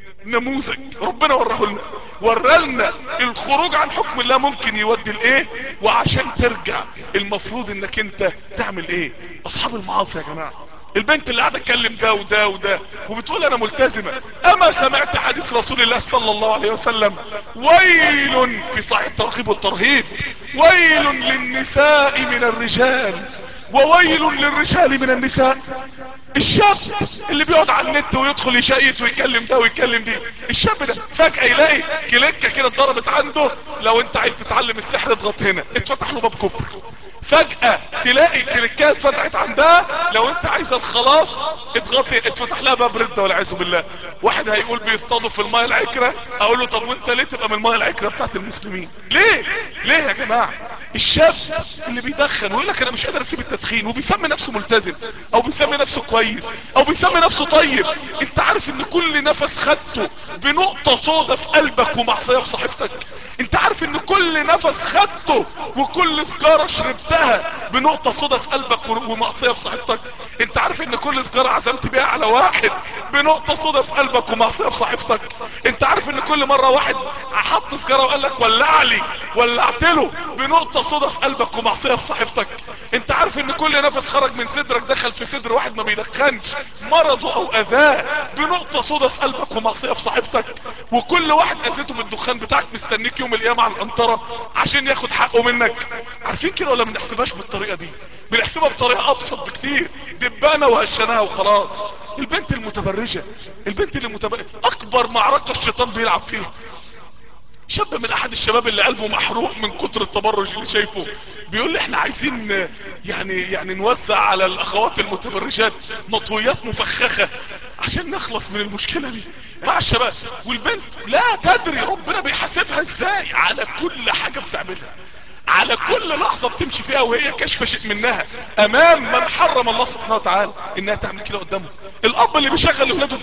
نموذج ربنا ورالنا الخروج عن حكم الله ممكن يودي لايه، وعشان ترجع المفروض انك انت تعمل ايه. اصحاب المعاصي يا جماعة، البنت اللي قاعده تكلم ده وده وده وبتقول انا ملتزمة، اما سمعت حديث رسول الله صلى الله عليه وسلم ويل في صحيح الترغيب والترهيب، ويل للنساء من الرجال وويل للرجال من النساء. الشاب اللي بيقعد على النت ويدخل يشيس ويكلم ده ويكلم دي، الشاب ده فجأة يلاقي كليكة كده اتضربت عنده، لو انت عايز تتعلم السحر اضغط هنا، اتفتح له باب كفر. فجأة تلاقي كليكات اتفتحت عندها، لو انت عايز الخلاص اضغطي، اتفتح لها باب ردة والعياذ بالله. واحد هيقول بيصطادوا في المايه العكرة، اقول له طب وانت ليه تبقى من المايه العكرة بتاعت المسلمين؟ ليه يا جماعة؟ الشاب اللي بيدخن ويقول لك انا مش قادر اسيب التدخين وبيسمي نفسه ملتزم او بيسمي نفسه كويس او بيسمي نفسه طيب، انت عارف ان كل نفس خدته بنقطة صودا في قلبك ومعصية في صحيفتك؟ انت عارف عارف ان كل نفس خدته وكل سجارة شربتها بنقطة صدى في قلبك ومعصية في صاحبتك؟ انت عارف ان كل سجارة عزمت بيها على واحد بنقطة صدى في قلبك ومعصية في صاحبتك؟ انت عارف ان كل مرة واحد حط سجارة وقال لك ولع لي ولعت له بنقطة صدى في قلبك ومعصية في صاحبتك؟ انت عارف ان كل نفس خرج من صدرك دخل في صدر واحد ما بيدخنش مرضه او اذاه بنقطة صدى في قلبك ومعصية في صاحبتك؟ وكل واحد اذيته بالدخان بتاعك مستنيك يوم القيامة على القنطرة عشان ياخد حقه منك. عارفين كده ولا ما بنحسبهاش بالطريقة دي؟ بنحسبها بطريقة ابسط بكتير، دبانة وهشناها وخلاص. البنت المتبرجة، البنت اللي اكبر معركة الشيطان بيلعب فيها. شاب من احد الشباب اللي قلبه محروق من كتر التبرج اللي شايفه بيقول لي احنا عايزين يعني نوزع على الاخوات المتبرجات مطويات مفخخة عشان نخلص من المشكلة دي مع الشباب. والبنت لا تدري ربنا بيحاسبها ازاي على كل حاجة بتعملها، على كل لحظة بتمشي فيها وهي كشف شيء منها امام من حرم الله سبحانه وتعالى انها تعمل كده قدامه. الاب اللي بيشغل اولاده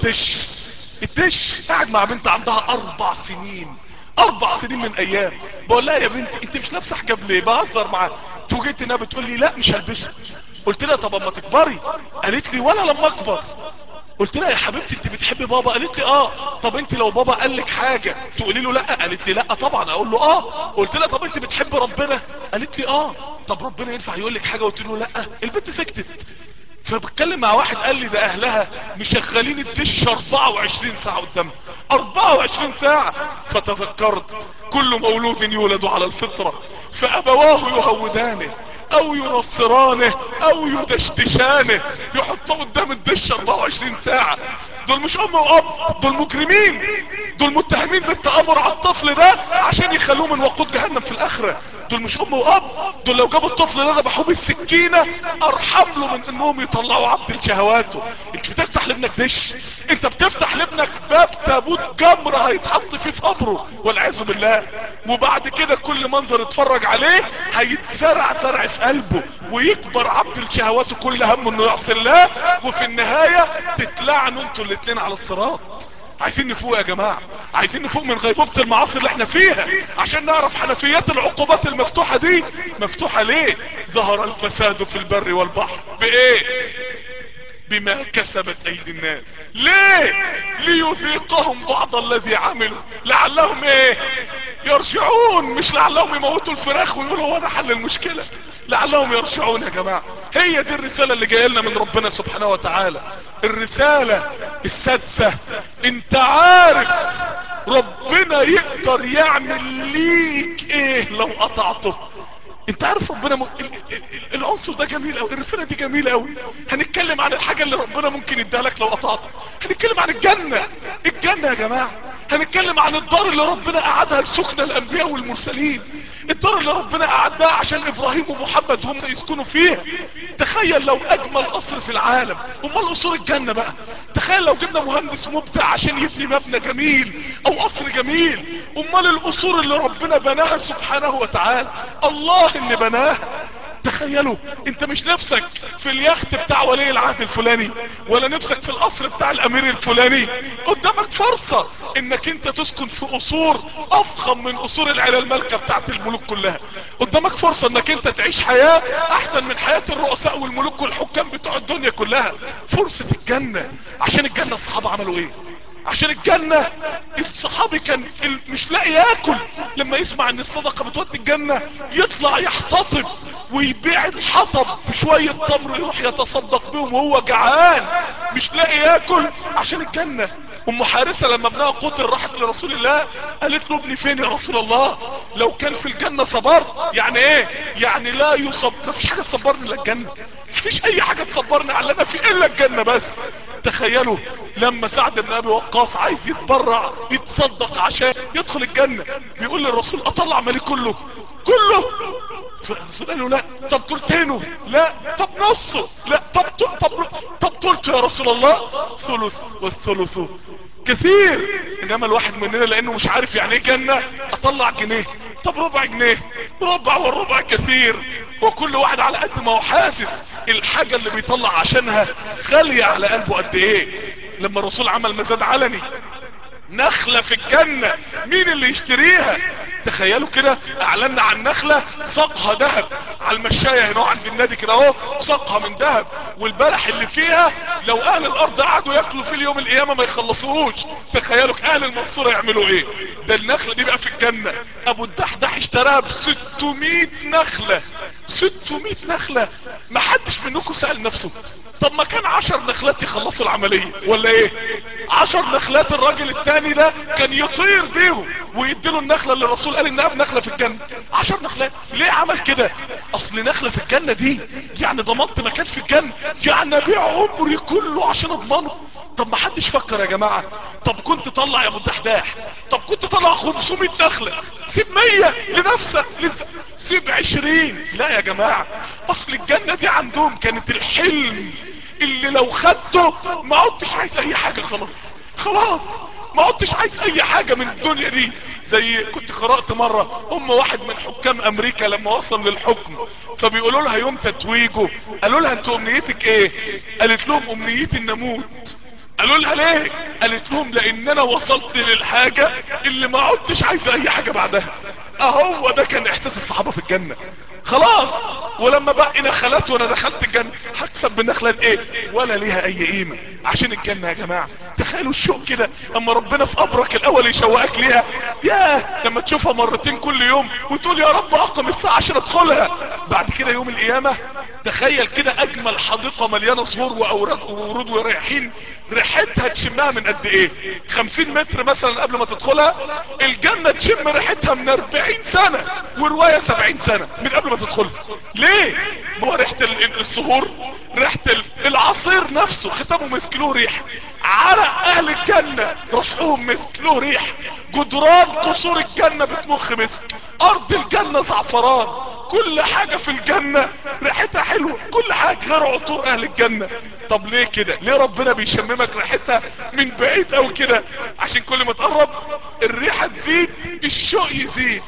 الدش قاعد مع بنت عندها 4 سنين، 4 سنين من ايام، بقول لها يا بنتي انت مش لابسه حجاب ليه؟ بهزر معاها. فوجئت انها بتقول لي لا مش هلبسه. قلت لها طب اما تكبري؟ قالت لي ولا لما اكبر. قلت لها يا حبيبتي انت بتحبي بابا؟ قالت لي اه. طب انت لو بابا قال لك حاجه تقولي له لا؟ قالت لي لا طبعا اقول له اه. قلت لها طب انت بتحبي ربنا؟ قالت لي اه. طب ربنا ينفع يقول لك حاجه وتقول له لا؟ البنت سكتت. فبتكلم مع واحد قال لي ده اهلها مشغلين الدش 24 ساعة قدامها، 24 ساعة. فتذكرت كل مولود يولد على الفطرة فابواه يهودانه او ينصرانه او يدشدشانه، يحطوه قدام الدش 24 ساعة. دول مش ام واب، دول مجرمين، دول متهمين بالتآمر على الطفل ده عشان يخلوه من وقود جهنم في الاخرة. دول مش ام واب، دول لو جابوا الطفل ده ذبحوه بالسكينة ارحم له من انهم يطلعوا عبد لشهواته. انت بتفتح لابنك دش، انت بتفتح لابنك باب تابوت جمر هيتحط فيه في قبره والعياذ بالله. وبعد كده كل منظر اتفرج عليه هيتزرع زرع في قلبه ويكبر عبد لشهواته كل همه انه يعصي الله، وفي النهاية تتلعنوا انتوا الاتنين على الصراط. عايزين نفوق يا جماعة، عايزين نفوق من غيبوبة المعاصي اللي احنا فيها عشان نعرف حنفيات العقوبات المفتوحة دي مفتوحة ليه. ظهر الفساد في البر والبحر بايه؟ بما كسبت ايدي الناس. ليه؟ ليذيقهم بعض الذي عملوا لعلهم ايه؟ يرجعون. مش لعلهم يموتوا الفراخ ويقولوا هو ده حل المشكلة، لعلهم يرجعون. يا جماعة هي دي الرسالة اللي جايه لنا من ربنا سبحانه وتعالى. الرسالة السادسة، انت عارف ربنا يقدر يعمل ليك ايه لو قطعته؟ انت عارف ربنا العنصر ده جميل قوي، الرسالة دي جميلة قوي. هنتكلم عن الحاجة اللي ربنا ممكن يديها لك لو قطعتها. هنتكلم عن الجنة، الجنة يا جماعة. هنتكلم عن الدار اللي ربنا قعدها لسكن الانبياء والمرسلين، الدار اللي ربنا قعدها عشان ابراهيم ومحمد هم يسكنوا فيها. تخيل لو اجمل قصر في العالم، امال قصور الجنة بقى. تخيل لو جبنا مهندس مبدع عشان يبني مبنى جميل او قصر جميل، امال القصور اللي ربنا بناها سبحانه وتعالى الله اللي بناها. تخيلوا انت مش نفسك في اليخت بتاع ولي العهد الفلاني ولا نفسك في القصر بتاع الامير الفلاني؟ قدامك فرصة انك انت تسكن في قصور افخم من قصور العيله المالكه بتاعت الملوك كلها. قدامك فرصة انك انت تعيش حياة احسن من حياة الرؤساء والملوك والحكام بتوع الدنيا كلها. فرصة الجنة. عشان الجنة الصحابة عملوا ايه؟ عشان الجنة الصحابي كان مش لاقي ياكل، لما يسمع ان الصدقة بتودي الجنة يطلع يحتطب ويبيع الحطب بشوية تمر يروح يتصدق بهم وهو جعان مش لاقي ياكل عشان الجنة. ام حارثة لما ابنها قتل راحت لرسول الله قالت له ابني فين يا رسول الله؟ لو كان في الجنة صبرت. يعني ايه؟ يعني لا يصب، مفيش حاجة تصبرني الا الجنة، مفيش اي حاجة تصبرني على اللي انا فيه الا الجنة بس. تخيلوا لما سعد بن ابي وقاص عايز يتبرع يتصدق عشان يدخل الجنة، بيقول للرسول اطلع مالي كله؟ الرسول قال له لا. طب تلتينه؟ لا. طب نصه؟ لا. طب تلت يا رسول الله؟ ثلث، والثلث كثير. انما الواحد مننا لانه مش عارف يعني ايه جنة اطلع جنيه. طب ربع جنيه؟ ربع، والربع كثير. وكل واحد على قد ما هو حاسس الحاجة اللي بيطلع عشانها غالية على قلبه قد ايه. لما الرسول عمل مزاد علني نخلة في الجنة، مين اللي يشتريها؟ تخيلوا كده، اعلنا عن نخلة ساقها ذهب على المشاية هنا عند النادي كده اهو، ساقها من ذهب، والبلح اللي فيها لو اهل الارض قعدوا ياكلوا في اليوم القيامة ما يخلصوهوش. تخيلوا اهل المنصورة يعملوا ايه. ده النخلة دي بقى في الجنة ابو الدحدح اشتراها ب 600 نخلة. 600 نخلة. ما حدش منكم سأل نفسه طب ما كان 10 نخلات يخلصوا العملية ولا ايه؟ 10 نخلات الراجل التاني ده كان يطير بيهم ويديله النخلة اللي الرسول قال انها بنخلة في الجنة. 10 نخلات. ليه عمل كده؟ اصل نخلة في الجنة دي يعني ضمنت مكان في الجنة، يعني ابيع عمري كله عشان اضمنه. طب ما حدش فكر يا جماعة. طب كنت طلع يا ابو الدحداح، طب كنت طلع 500 نخلة، سيب 100 لنفسك، سيب 20. لا يا جماعة، اصل الجنة دي عندهم كانت الحلم اللي لو خدته ما عدتش عايز اي حاجة. خلاص ما عدتش عايز اي حاجة من الدنيا دي. زي كنت قرأت مرة واحد من حكام امريكا لما وصل للحكم فبيقولوا لها يوم تتويجه، قالوا لها انت امنيتك ايه؟ قالت لهم امنيتي ان اموت. قالوا لها ليه؟ قالت لهم لان انا وصلت للحاجة اللي ما عدتش عايز اي حاجة بعدها. اهو ده كان احساس الصحابة في الجنة. خلاص، ولما بقى نخلات وانا دخلت الجنة هكسب بالنخلات ايه؟ ولا ليها اي قيمة عشان الجنة يا جماعة. تخيلوا الشوق كده اما ربنا في قبرك الاول يشوقك ليها، ياه لما تشوفها مرتين كل يوم وتقول يا رب اقم الساعة عشان ادخلها. بعد كده يوم القيامة تخيل كده اجمل حديقة مليانة زهور واوراق وورود وريحين، ريحتها تشمها من قد ايه؟ 50 متر مثلا قبل ما تدخلها. الجنة تشم ريحتها من 40 سنة ورواية 70 سنة من قبل ما تدخلها. ليه؟ ما هو ريحة الزهور، ريحة العصير نفسه ختامه مسك له ريح، عرق اهل الجنة رشحهم مسك له ريح، جدران قصور الجنة بتمخ مسك، ارض الجنة زعفران، كل حاجة في الجنة ريحتها حلوة، كل حاجة غير عطور اهل الجنة. طب ليه كده؟ ليه ربنا بيشممك ريحتها من بعيد او كده؟ عشان كل ما تقرب الريحة تزيد الشوق يزيد،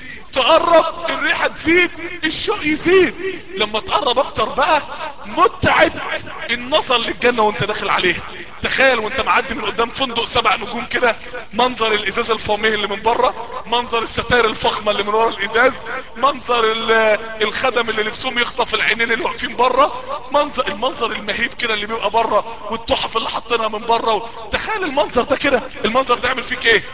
تقرب الريحة تزيد الشوق يزيد. لما تقرب اكتر بقى متعب النظر للجنة وانت داخل عليها. تخيل وانت معدي من قدام فندق 7 نجوم كده، منظر الازاز الفوميه اللي من بره، منظر الستائر الفخمة اللي من ورا الازاز، منظر الخدم اللي لبسهم يخطف العينين اللي واقفين بره، المنظر المهيب كده اللي بيبقى بره، والتحف اللي حاطينها من بره. تخيل المنظر ده كده، المنظر ده يعمل فيك ايه؟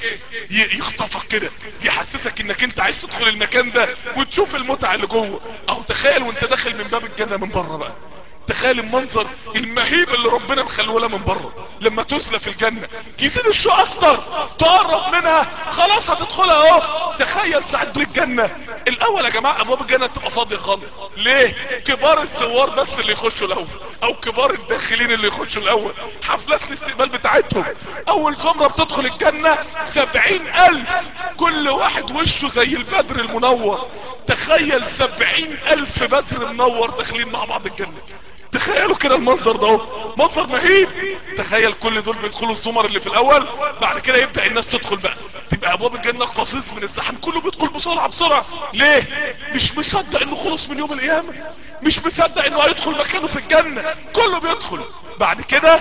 يخطفك كده، يحسسك انك انت عايز تدخل المكان ده وتشوف المتعة اللي جوه. او تخيل وانت داخل من باب الجنة من بره بقى، تخيل المنظر المهيب اللي ربنا مخلوله من بره. لما تسلى في الجنة يزيد الشوق اكتر، تقرب منها خلاص هتدخلها اهو. تخيل ساعة دخول الجنة الاول يا جماعة ابواب الجنة تبقى فاضية خالص. ليه؟ كبار الزوار بس اللي يخشوا الاول، او كبار الداخلين اللي يخشوا الاول، حفلات الاستقبال بتاعتهم. اول زمرة بتدخل الجنة 70,000، كل واحد وشه زي البدر المنور. تخيل 70,000 بدر منور داخلين مع بعض الجنة. تخيلوا كده المنظر ده منظر مهيب. تخيل كل دول بيدخلوا الزمر اللي في الاول، بعد كده يبدأ الناس تدخل بقى، تبقى ابواب الجنة قصيص من الزحام، كله بيدخل بسرعة. ليه؟ مش مصدق انه خلص من يوم القيامة، مش مصدق انه هيدخل مكانه في الجنة، كله بيدخل. بعد كده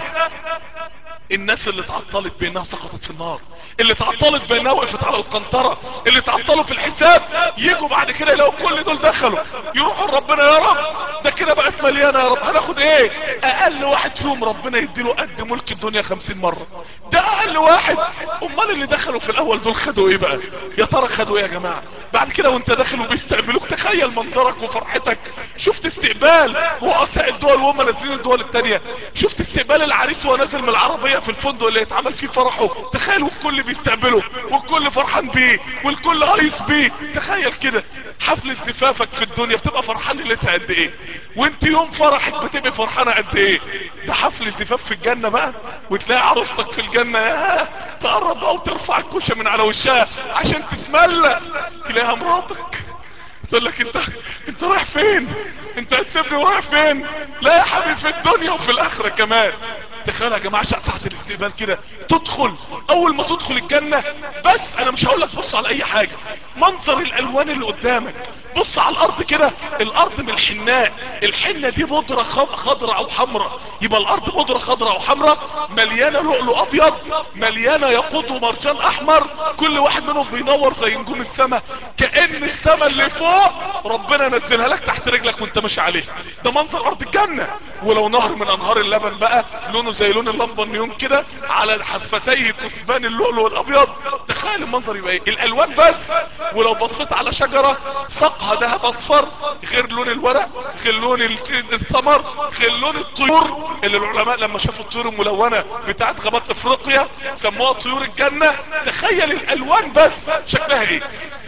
الناس اللي اتعطلت بانها سقطت في النار، اللي اتعطلت بانها وقفت على القنطرة، اللي اتعطلوا في الحساب، يجوا بعد كده يلاقوا كل دول دخلوا، يروحوا لربنا يا رب ده كده بقت مليانة يا رب، هناخد ايه؟ اقل واحد فيهم ربنا يديله قد ملك الدنيا 50 مرة. ده اقل واحد. امال اللي دخلوا في الاول دول خدوا ايه بقى؟ يا ترى خدوا ايه يا جماعة؟ بعد كده وانت داخل وبيستقبلوك تخيل منظرك وفرحتك. شفت استقبال رؤساء الدول وهم نازلين الدول التانية، شفت استقبال العريس وهو نازل من العربية في الفندق اللي يتعمل فيه فرحه، تخيل والكل بيستقبله والكل فرحان بيه والكل هايص بيه. تخيل كده حفلة زفافك في الدنيا بتبقى فرحان ليلتها قد ايه، وانت يوم فرحك بتبقى فرحانة قد ايه. ده حفل زفاف في الجنة بقى، وتلاقي عروستك في الجنة يا تقرب بقى وترفع الكوشة من على وشها عشان تسملى، تلاقيها مراتك تقول لك انت رايح فين؟ انت هتسيبني ورايح فين؟ لا يا حبيبي في الدنيا وفي الاخرة كمان. تخيل يا جماعة ساعة الاستقبال كده تدخل، اول ما تدخل الجنة بس انا مش هقول لك بص على اي حاجة، منظر الالوان اللي قدامك، بص على الارض كده، الارض من الحناء، الحنة دي بودرة خضراء او حمراء، يبقى الارض بودرة خضراء او حمراء مليانة لؤلؤ ابيض، مليانة ياقوت ومرجان احمر، كل واحد منهم بينور زي نجوم السماء، كأن السماء اللي فوق ربنا نزلها لك تحت رجلك وانت ماشي عليها. ده منظر ارض الجنة. ولو نهر من انهار اللبن بقى لونه زي لون اللمبة النيون كده على حفتيه كثبان اللؤلؤ الابيض، تخيل المنظر يبقى ايه. الالوان بس، ولو بصيت على شجرة ساقها ذهب اصفر غير لون الورق، غير لون الثمر، غير لون الطيور اللي العلماء لما شافوا الطيور الملونة بتاعت غابات افريقيا سموها طيور الجنة. تخيل الالوان بس شكلها ايه.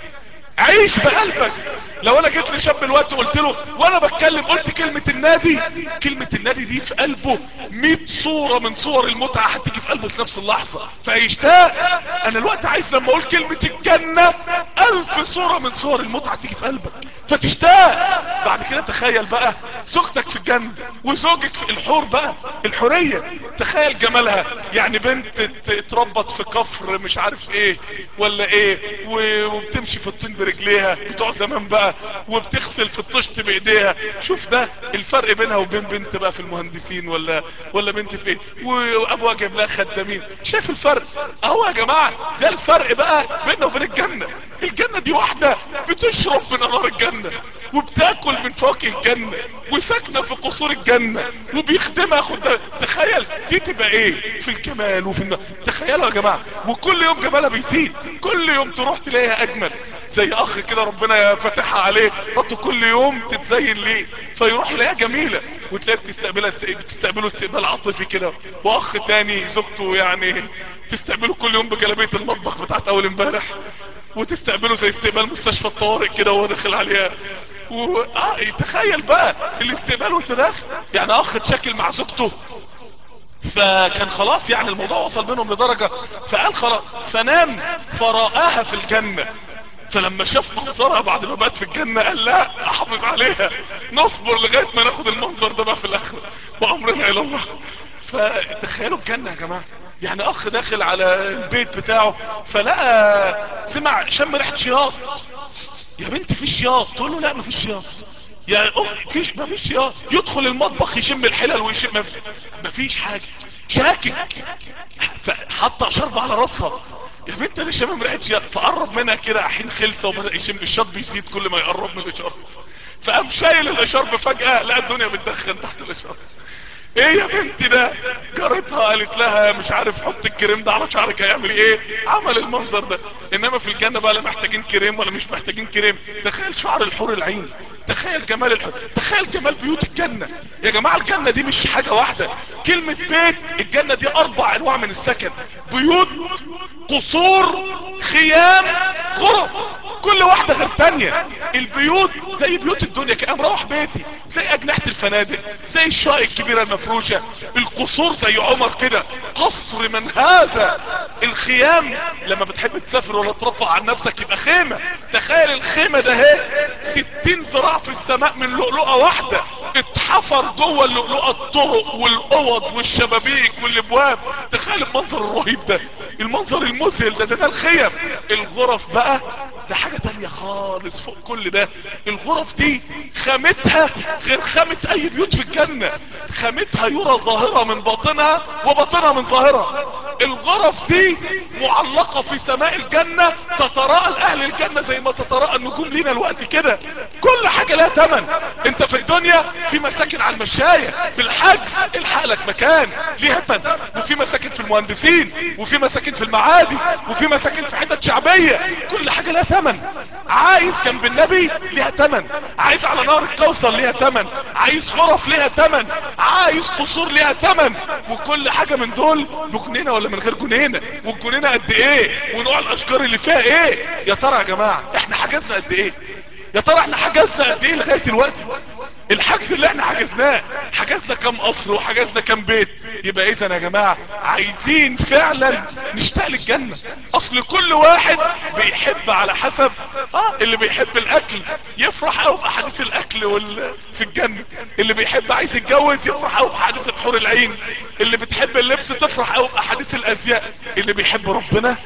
عيش بقلبك. لو انا جيت لشاب الوقت قلت له وانا بتكلم قلت كلمة النادي، كلمة النادي دي في قلبه 100 صورة من صور المتعة هتيجي في قلبه في نفس اللحظة فيشتاق. انا الوقت عايز لما اقول كلمة الجنة 1000 صورة من صور المتعة تيجي في قلبك فتشتاق. بعد كده تخيل بقى زوجتك في الجنة وزوجك في الحور بقى، الحورية تخيل جمالها. يعني بنت اتربط في كفر مش عارف ايه ولا ايه وبتمشي في الطين برجليها بتوع زمان بقى، وبتغسل في الطشت بايديها. شوف ده الفرق بينها وبين بنت بقى في المهندسين ولا بنت في ايه، وابوها جايب لها خدامين. شايف الفرق اهو يا جماعة. ده الفرق بقى بيننا وبين الجنة. الجنة دي واحدة بتشرب من انهار الجنة وبتاكل من فواكه الجنة وساكنة في قصور الجنة وبيخدمها خدام. تخيل دي تبقى ايه في الجمال وفي النار. تخيلوا يا جماعة. وكل يوم جمالها بيزيد، كل يوم تروح تلاقيها اجمل. زي اخ كده ربنا فتحها عليه برضه كل يوم تتزين ليه فيروح يلاقيها جميلة وتلاقي بتستقبله استقبال عاطفي كده. واخ تاني زوجته يعني تستقبله كل يوم بجلابية المطبخ بتاعت اول امبارح وتستقبله زي استقبال مستشفى الطوارئ كده وهو داخل عليها. تخيل بقى الاستقبال وانت داخل. يعني اخ اتشكل مع زوجته فكان خلاص يعني الموضوع وصل بينهم لدرجة فقال خلاص فنام فرآها في الجنة. فلما شاف منظرها بعد ما بقت في الجنة قال لا احافظ عليها، نصبر لغاية ما ناخد المنظر ده بقى في الاخرة وامرنا الى الله. فتخيلوا الجنة يا جماعة. يعني اخ داخل على البيت بتاعه فلقى سمع شم ريحة شياط. يا بنت في شياط؟ تقول له لا مفيش شياط. يا مفيش شياط. يدخل المطبخ يشم الحلل ويشم مفيش حاجة. شاكك فحط شرب على راسها. يا بنت انا شامم ريحة شياط. فقرب منها كده حين خلصة وبدأ يشم الشط بيزيد كل ما يقرب من الاشارب. فقام شايل الاشارب فجأة لقى الدنيا بتدخن تحت الاشارب. ايه يا بنتي ده؟ جارتها قالت لها مش عارف حط الكريم ده على شعرك هيعمل ايه، عمل المنظر ده. انما في الجنة بقى لا محتاجين كريم ولا مش محتاجين كريم. تخيل شعر الحور العين، تخيل جمال الحور، تخيل جمال بيوت الجنة يا جماعة. الجنة دي مش حاجة واحدة. كلمة بيت الجنة دي 4 انواع من السكن. بيوت، قصور، خيام، غرف، كل واحدة غير تانية. البيوت زي بيوت الدنيا كأن مروح بيتي، زي اجنحة الفنادق، زي الشقق الكبيرة المفروشة. القصور زي عمر كده، قصر من هذا. الخيام لما بتحب تسافر ولا ترفع عن نفسك يبقى خيمة. تخيل الخيمة ده اهي 60 ذراع في السماء من لؤلؤة واحدة اتحفر جوه اللؤلؤة الطرق والاوض والشبابيك والابواب. تخيل المنظر الرهيب ده، المنظر المذهل ده الخيم. الغرف بقى ده حاجة تانية خالص فوق كل ده. الغرف دي خامتها غير خامة اي بيوت في الجنة. خامتها يرى ظاهرة من باطنها وباطنها من ظاهرة. الغرف دي معلقة في سماء الجنة تتراءى لأهل الجنة زي ما تتراءى النجوم لينا الوقت كده. كل حاجة لها تمن. انت في الدنيا في مساكن على المشاية، في الحج الحق لك مكان ليها تمن، وفي مساكن في المهندسين، وفي مساكن في المعادي، وفي مساكن في حتت شعبية. كل حاجة لها تمن. عايز جنب النبي ليها تمن، عايز على نار الكوثر ليها تمن، عايز غرف ليها تمن، عايز قصور ليها تمن. وكل حاجة من دول بجنينة ولا من غير جنينة، والجنينة قد ايه، ونوع الاشجار اللي فيها ايه. يا ترى يا جماعة احنا حجزنا قد ايه؟ يا ترى احنا حجزنا قد ايه لغاية الوقت؟ الحجز اللي احنا حجزنا كم قصر وحجزنا كم بيت. يبقى اذا يا جماعة عايزين فعلا نشتاق للجنة. اصل كل واحد بيحب على حسب. اللي بيحب الاكل يفرح قوي باحاديث الاكل في الجنة. اللي بيحب عايز يتجوز يفرح قوي باحاديث الحور العين. اللي بتحب اللبس تفرح قوي باحاديث الازياء. اللي بيحب ربنا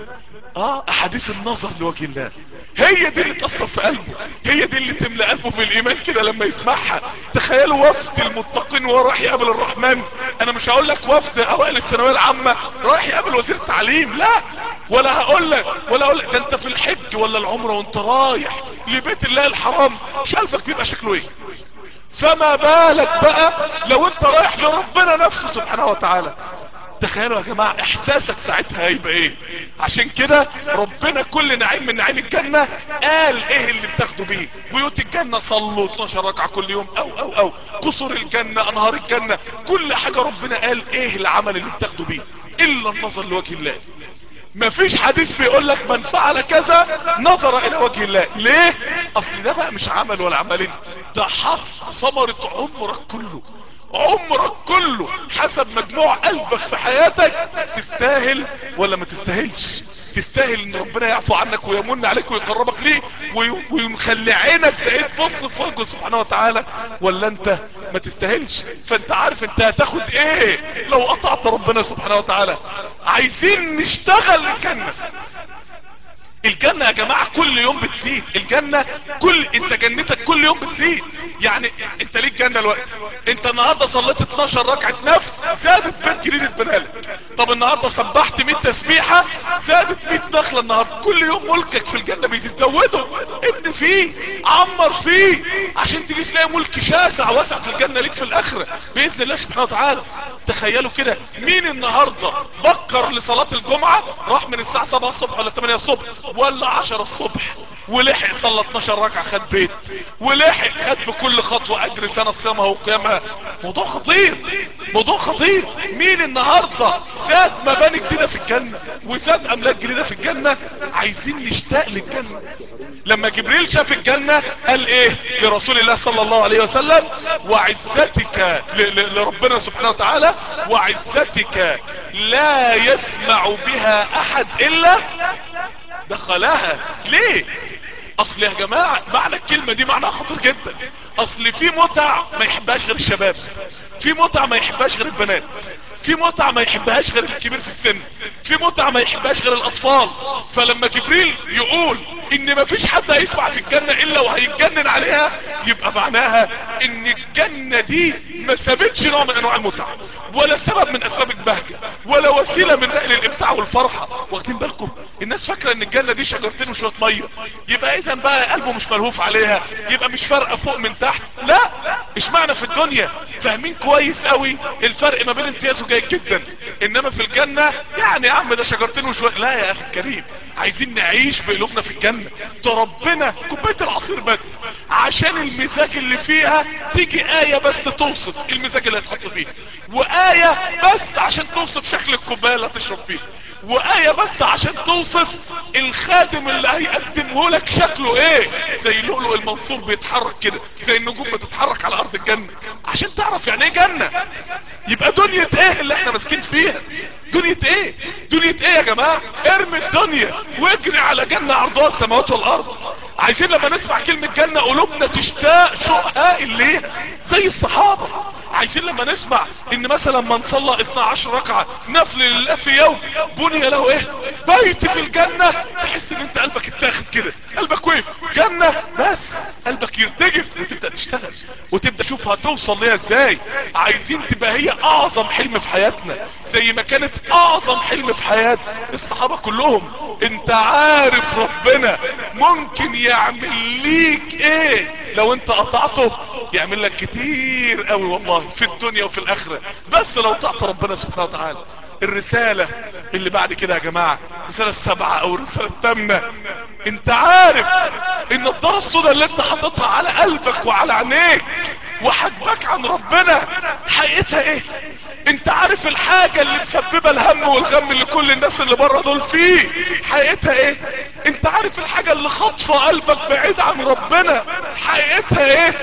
احاديث النظر لوجه الله، هي دي اللي تأثر في قلبه، هي دي اللي تملأ قلبه بالايمان كده لما يسمعها. تخيلوا وفد المتقين وهو رايح يقابل الرحمن. انا مش هقول لك وفد اوائل الثانويه العامه رايح يقابل وزير التعليم، لا، ولا هقول لك ده انت في الحج ولا العمره وانت رايح لبيت الله الحرام، مش قلبك بيبقى شكله ايه؟ فما بالك بقى لو انت رايح لربنا نفسه سبحانه وتعالى. تخيلوا يا جماعة احساسك ساعتها هيبقى ايه. عشان كده ربنا كل نعيم من نعيم الجنة قال ايه اللي بتاخدوا بيه. بيوت الجنة صلوا 12 ركعة كل يوم او قصور الجنة انهار الجنة، كل حاجة ربنا قال ايه العمل اللي بتاخدوا بيه الا النظر لوجه الله. مفيش حديث بيقول لك من فعل كذا نظر الى وجه الله. ليه؟ اصل ده بقى مش عمل ولا عملين، ده حصل ثمرة عمرك كله، عمرك كله حسب مجموع قلبك في حياتك. تستاهل ولا ما تستاهلش؟ تستاهل ان ربنا يعفو عنك ويمن عليك ويقربك ليه ويخلي عينك تبص في وجهه سبحانه وتعالى، ولا انت ما تستاهلش؟ فانت عارف انت هتاخد ايه لو قطعت ربنا سبحانه وتعالى. عايزين نشتغل الجنة. الجنة يا جماعة كل يوم بتزيد. الجنة انت جنتك كل يوم بتزيد. يعني انت ليك جنة الوقت، انت النهاردة صليت 12 ركعة نفل زادت بيت جديد اتبنالك. طب النهاردة سبحت 100 تسبيحة زادت 100 نخلة. النهاردة كل يوم ملكك في الجنة بيزيد. زوده، ابن فيه، عمر فيه، عشان تيجي تلاقي ملك شاسع واسع في الجنة ليك في الاخرة باذن الله سبحانه وتعالى. تخيلوا كده، مين النهاردة بكر لصلاة الجمعة راح من الساعة 7 الصبح ولا 8 الصبح ولا 10 الصبح ولحق صلى 12 ركعة خد بيت، ولحق خد بكل خطوة اجر سنة صيامها وقيامها؟ موضوع خطير، موضوع خطير. مين النهاردة زاد مباني جديدة في الجنة وزاد املاك جديدة في الجنة؟ عايزين نشتاق للجنة. لما جبريل شاف الجنة قال ايه لرسول الله صلى الله عليه وسلم؟ وعزتك لربنا سبحانه وتعالى، وعزتك لا يسمع بها احد الا دخلها. ليه؟ اصل يا جماعة معنى الكلمة دي معناها خطير جدا. اصل في متع ما يحبهاش غير الشباب، في متع ما يحبهاش غير البنات، في متع ما يحبهاش غير الكبير في السن، في متع ما يحبهاش غير الاطفال. فلما جبريل يقول ان مفيش حد هيسمع في الجنة الا وهيتجنن عليها، يبقى معناها ان الجنة دي ما سابتش نوع من انواع المتع، ولا سبب من اسباب البهجة، ولا وسيلة من نقل الامتاع والفرحة. واخدين بالكم؟ الناس فاكرة ان الجنة دي شجرتين وشوية مية، يبقى اذا بقى قلبه مش ملهوف عليها، يبقى مش فارقة فوق من تحت. لا، مش معنى في الدنيا فاهمين كويس قوي الفرق ما بين امتياز وجيد جدا، انما في الجنة يعني يا عم ده شجرتين وشوية. لا يا اخي الكريم، عايزين نعيش بقلوبنا في الجنة. ربنا كوباية العصير بس عشان المزاج اللي فيها تيجي آية بس توصف المزاج اللي هتحط فيه، وآية بس عشان توصف شكل الكوباية اللي هتشرب فيها، وآية بس عشان توصف الخادم اللي هيقدمه لك شكله ايه، زي اللؤلؤ المنصور بيتحرك كده، زي النجوم بتتحرك على ارض الجنة، عشان تعرف يعني ايه جنة. يبقى دنيا ايه اللي احنا ماسكين فيها؟ دنيا ايه؟ دنيا ايه يا جماعة؟ ارمي الدنيا واجري على جنة عرضها السماوات والارض. عايزين لما نسمع كلمة جنة قلوبنا تشتاق شوق هائل ليها زي الصحابة. عايزين لما نسمع ان مثلا من صلى 12 ركعة نفل لله في يوم بني له ايه؟ بيت في الجنة. تحس ان انت قلبك اتاخد كده، قلبك وقف جنة، بس قلبك يرتجف وتبدأ تشتغل وتبدأ تشوف هتوصل ليها ازاي. عايزين تبقى هي اعظم حلم في حياتنا زي ما كانت اعظم حلم في حياة الصحابة كلهم. انت عارف ربنا ممكن يعمل ليك ايه لو انت قطعته؟ يعمل لك كتير قوي والله في الدنيا وفي الاخرة، بس لو طاعت ربنا سبحانه وتعالى. الرسالة اللي بعد كده يا جماعة، الرسالة السابعة او الرسالة الثامنة، انت عارف ان الدار السوداء اللي انت حاططها على قلبك وعلى عينيك وحجبك عن ربنا حقيقتها ايه؟ انت عارف الحاجة اللي مسببة الهم والغم اللي كل الناس اللي بره دول فيه حقيقتها ايه؟ انت عارف الحاجة اللي خاطفة قلبك بعيد عن ربنا حقيقتها ايه؟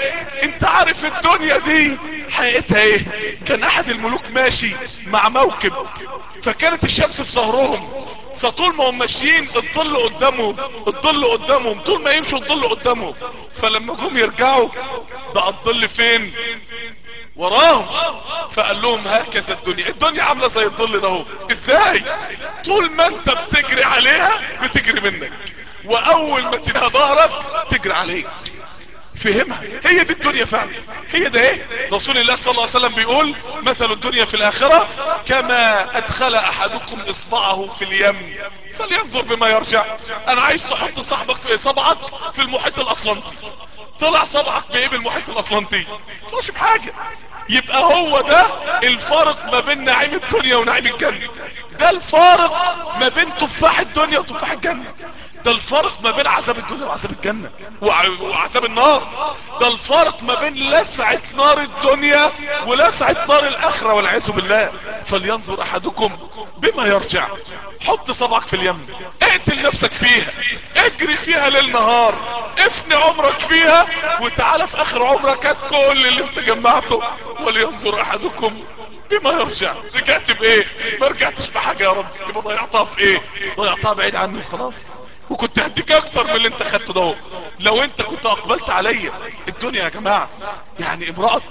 انت عارف الدنيا دي حقيقتها ايه؟ كان احد الملوك ماشي مع موكب، فكانت الشمس في ظهرهم، فطول ما هم ماشيين الظل قدامهم، طول ما يمشوا الظل قدامهم، فلما جم يرجعوا بقى الظل فين؟ وراهم. فقال لهم هكذا الدنيا عامله زي الظل ده اهو. ازاي؟ طول ما انت بتجري عليها بتجري منك، واول ما تبقى ظهرك تجري عليك. فهمها؟ هي دي الدنيا فعلا، هي ده ايه؟ رسول الله صلى الله عليه وسلم بيقول مثل الدنيا في الاخرة كما ادخل احدكم اصبعه في اليم فلينظر بما يرجع. انا عايز تحط صبعك في المحيط الاطلنطي، طلع صبعك بايه بالمحيط الاطلنطي؟ مش بحاجة. يبقى هو ده الفارق ما بين نعيم الدنيا ونعيم الجنة، ده الفارق ما بين تفاح الدنيا وتفاح الجنة، ده الفرق ما بين عذاب الدنيا وعذاب الجنة وعذاب النار، ده الفرق ما بين لسعة نار الدنيا ولسعة نار الاخرة والعياذ بالله. فلينظر احدكم بما يرجع. حط صبعك في اليم، اقتل نفسك فيها، اجري فيها ليل نهار، افني عمرك فيها، وتعالى في اخر عمرك هات كل اللي انت جمعته. ولينظر احدكم بما يرجع. رجعت بايه؟ ما رجعتش بحاجة يا رب، يبقى ضيعتها في ايه؟ ضيعتها بعيد عني وخلاص، وكنت هديك اكتر من اللي انت خدته ده لو انت كنت اقبلت عليا. الدنيا يا جماعة يعني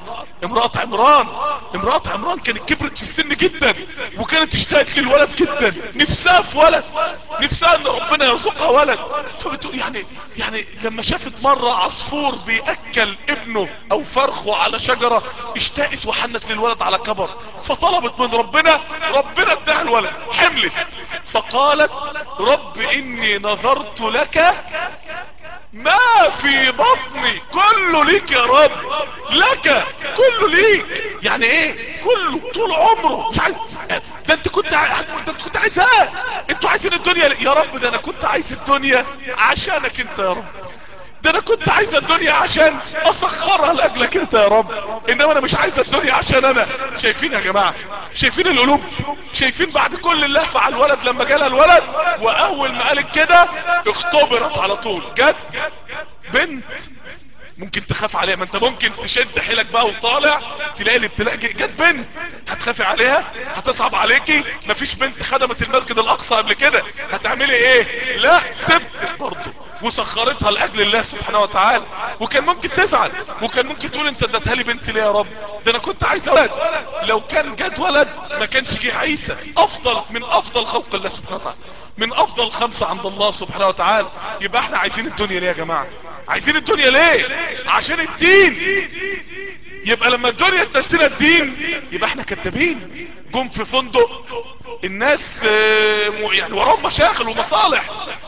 امرأة عمران كانت كبرت في السن جدا، وكانت اشتاقت للولد جدا، نفسها في ولد، نفسها ان ربنا يرزقها ولد. فبتقول يعني لما شافت مرة عصفور بيأكل ابنه او فرخه على شجرة اشتاقت وحنت للولد على كبر، فطلبت من ربنا اداها الولد، حملت، فقالت رب اني نظرت لك ما في بطني كله ليك يا رب، لك كله ليك. يعني ايه كله؟ طول عمره مش عايز، ده انت كنت عايزها، انتوا عايزين الدنيا يا رب، ده انا كنت عايز الدنيا عشانك انت يا رب، ده انا كنت عايز الدنيا عشان اسخرها لاجلك انت يا رب، انما انا مش عايز الدنيا عشان انا. شايفين يا جماعة؟ شايفين القلوب؟ شايفين بعد كل اللهفة على الولد لما جالها الولد واول ما قالت كده اختبرت على طول. جت بنت ممكن تخاف عليها، ما انت ممكن تشد حيلك بقى وطالع تلاقي الابتلاء جت بنت، هتخافي عليها؟ هتصعب عليكي؟ مفيش بنت خدمت المسجد الاقصى قبل كده، هتعملي ايه؟ لا، سبت برضه وسخرتها لاجل الله سبحانه وتعالى. وكان ممكن تزعل، وكان ممكن تقول انت اديتها لي بنت ليه يا رب، ده انا كنت عايز ولد. لو كان جت ولد ما كانش جه عيسى، من افضل خلق الله سبحانه وتعالى، من افضل 5 عند الله سبحانه وتعالى. يبقى احنا عايزين الدنيا ليه يا جماعة؟ عايزين الدنيا ليه؟ عشان الدين. يبقى لما الدنيا تنسينا الدين يبقى احنا كذابين. جم في فندق الناس يعني وراهم مشاغل ومصالح،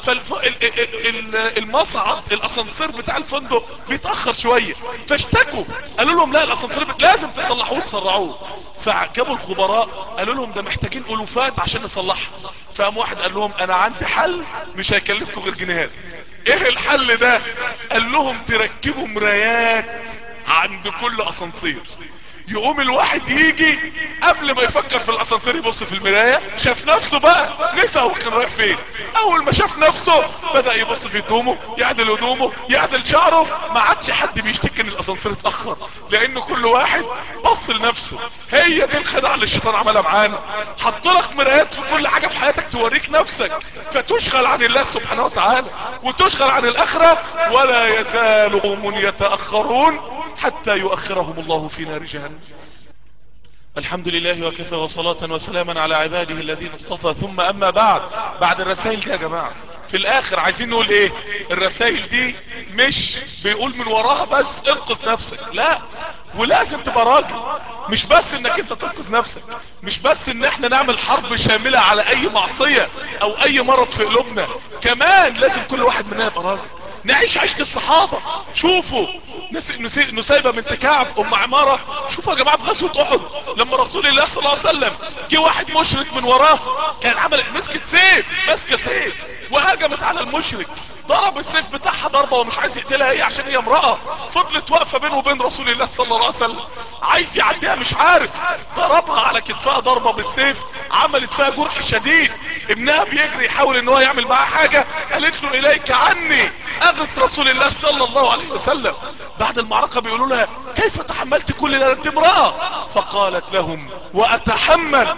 فالمصعد الاسانسير بتاع الفندق بيتأخر شوية، فاشتكوا قالوا لهم لا الاسانسير لازم تصلحوه تسرعوه. فجابوا الخبراء قالوا لهم ده محتاجين الوفات عشان نصلحها. فقام واحد قال لهم انا عندي حل مش هيكلفكم غير جنيهات. ايه الحل ده؟ قال لهم تركبوا مرايات عند كل اسانسير، يقوم الواحد يجي قبل ما يفكر في الاسانسير يبص في المراية، شاف نفسه بقى نسى هو كان رايح فين. اول ما شاف نفسه بدأ يبص في هدومه، يعدل هدومه، يعدل شعره. ما عادش حد بيشتكي ان الاسانسير اتأخر، لان كل واحد بص لنفسه. هي دي الخدعة اللي الشيطان عملها معانا، حط لك مرايات في كل حاجة في حياتك توريك نفسك، فتشغل عن الله سبحانه وتعالى وتشغل عن الاخرة. ولا يزال قوم يتأخرون حتى يؤخرهم الله في نار جهنم. الحمد لله وكفى وصلاة وسلاما على عباده الذين اصطفى، ثم اما بعد الرسائل دي يا جماعة في الاخر عايزين نقول ايه؟ الرسائل دي مش بيقول من وراها بس انقذ نفسك، لا، ولازم تبقى راجل. مش بس انك انت تنقذ نفسك، مش بس ان احنا نعمل حرب شاملة على اي معصية او اي مرض في قلوبنا، كمان لازم كل واحد مننا يبقى راجل. نعيش عيشة الصحابة. شوفوا نسيبة بنت كعب ام عمارة، شوفوا يا جماعة في غزوة احد لما رسول الله صلى الله عليه وسلم جه واحد مشرك من وراه، كان عمل ماسكة سيف وهجمت على المشرك، ضرب السيف بتاعها ضربة ومش عايز يقتلها هي عشان هي امرأة، فضلت واقفة بينه وبين رسول الله صلى الله عليه وسلم، عايز يعديها مش عارف، ضربها على كتفها ضربة بالسيف عملت فيها جرح شديد. ابنها بيجري يحاول ان هو يعمل معاها حاجة، قالت له اليك عني اغث رسول الله صلى الله عليه وسلم. بعد المعركة بيقولوا لها كيف تحملت كل ده انت امرأة؟ فقالت لهم واتحمل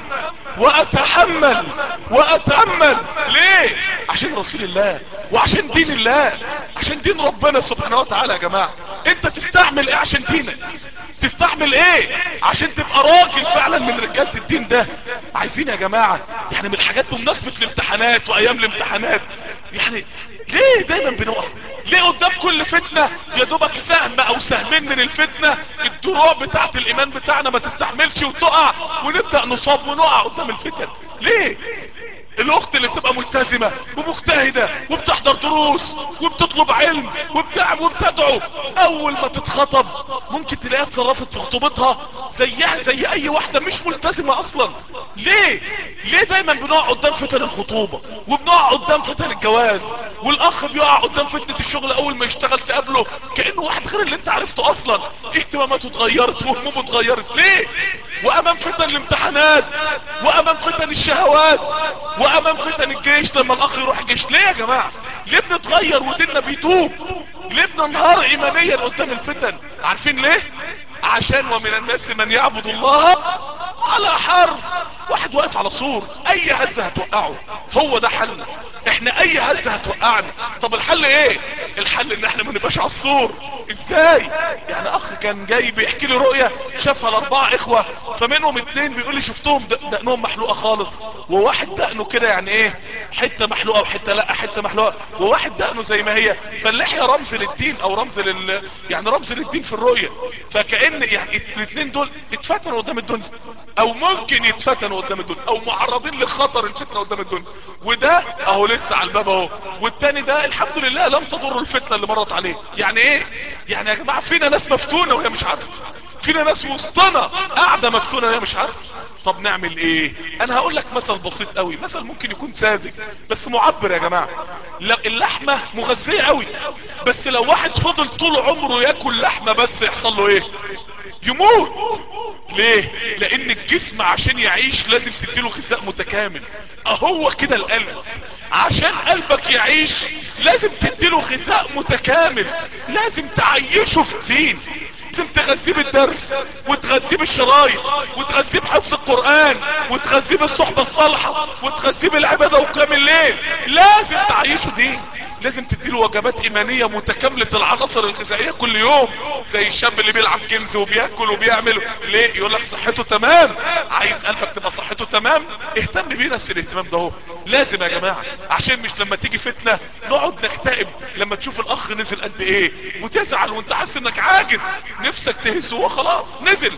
واتحمل واتأمل. ليه؟ عشان رسول الله وعشان دين الله، عشان دين ربنا سبحانه وتعالى. يا جماعة انت تستحمل ايه عشان دينك؟ تستحمل ايه عشان تبقى راجل فعلا من رجالة الدين ده؟ عايزين يا جماعة يعني من الحاجات بمناسبة الامتحانات وايام الامتحانات، يعني ليه دايما بنقع؟ ليه قدام كل فتنة يا دوبك سهم او سهمين من الفتنة الدروع بتاعت الايمان بتاعنا ما تستحملش وتقع ونبدأ نصاب ونقع قدام الفتن؟ ليه؟ الاخت اللي بتبقى ملتزمة ومجتهدة وبتحضر دروس وبتطلب علم وبتعب وبتدعو، اول ما تتخطب ممكن تلاقيها اتصرفت في خطوبتها زيها زي اي واحدة مش ملتزمة اصلا. ليه؟ ليه دايما بنقع قدام فتن الخطوبة وبنقع قدام فتن الجواز، والاخ بيقع قدام فتنة الشغل اول ما يشتغل تقابله كأنه واحد غير اللي انت عرفته اصلا، اهتماماته اتغيرت وهمومه اتغيرت. ليه؟ وامام فتن الامتحانات وامام فتن الشهوات وامام فتن الجيش لما الاخ يروح الجيش. ليه يا جماعة؟ ليه بنتغير وديننا بيتوب؟ ليه بننهار ايمانيا قدام الفتن؟ عارفين ليه؟ عشان ومن الناس من يعبد الله على حرف. واحد واقف على سور اي هزة هتوقعه، هو ده حل. احنا اي هزة هتوقعنا. طب الحل ايه؟ الحل ان احنا ما نبقاش على السور. ازاي؟ يعني اخ كان جاي بيحكي لي رؤية شافها ل4 اخوة، فمنهم 2 بيقول لي شفتهم دقنهم محلوقة خالص، وواحد دقنه كده يعني ايه حتة محلوقة وحتة لا حتة محلوقة، وواحد دقنه زي ما هي. فاللحية رمز للدين او رمز يعني رمز للدين في الرؤية. فكأن يعني ال2 دول اتفتنوا قدام الدنيا او ممكن يتفتنوا قدام الدنيا او معرضين لخطر الفتنة قدام الدنيا، وده اهو لسه على الباب اهو، والتاني ده الحمد لله لم تضر الفتنة اللي مرت عليه. يعني ايه؟ يعني يا جماعة فينا ناس مفتونة وهي مش عارفة، فينا ناس وسطنا قاعدة مفتونة وهي مش عارفة. طب نعمل ايه؟ انا هقول لك مثل بسيط قوي، مثل ممكن يكون ساذج بس معبر. يا جماعة اللحمة مغذية قوي، بس لو واحد فضل طول عمره ياكل لحمة بس يحصل له ايه؟ يموت. ليه؟ لان الجسم عشان يعيش لازم تديله غذاء متكامل. اهو كده القلب عشان قلبك يعيش لازم تديله غذاء متكامل، لازم تعيشه في الدين، لازم تغذيه بالدرس وتغذيه بالشرايط وتغذيه بحفظ القرآن وتغذيه بالصحبة الصالحة وتغذيه بالعبادة وقيام الليل. لازم تعيشه دين، لازم تديله وجبات ايمانية متكاملة العناصر الغذائية كل يوم، زي الشاب اللي بيلعب جيمز وبياكل وبيعمل. ليه؟ يقول لك صحته تمام. عايز قلبك تبقى صحته تمام؟ اهتم بيه نفس الاهتمام ده هو. لازم يا جماعة، عشان مش لما تيجي فتنة نقعد نكتئب لما تشوف الاخ نزل قد ايه وتزعل وانت حاسس انك عاجز نفسك تهزه وخلاص نزل.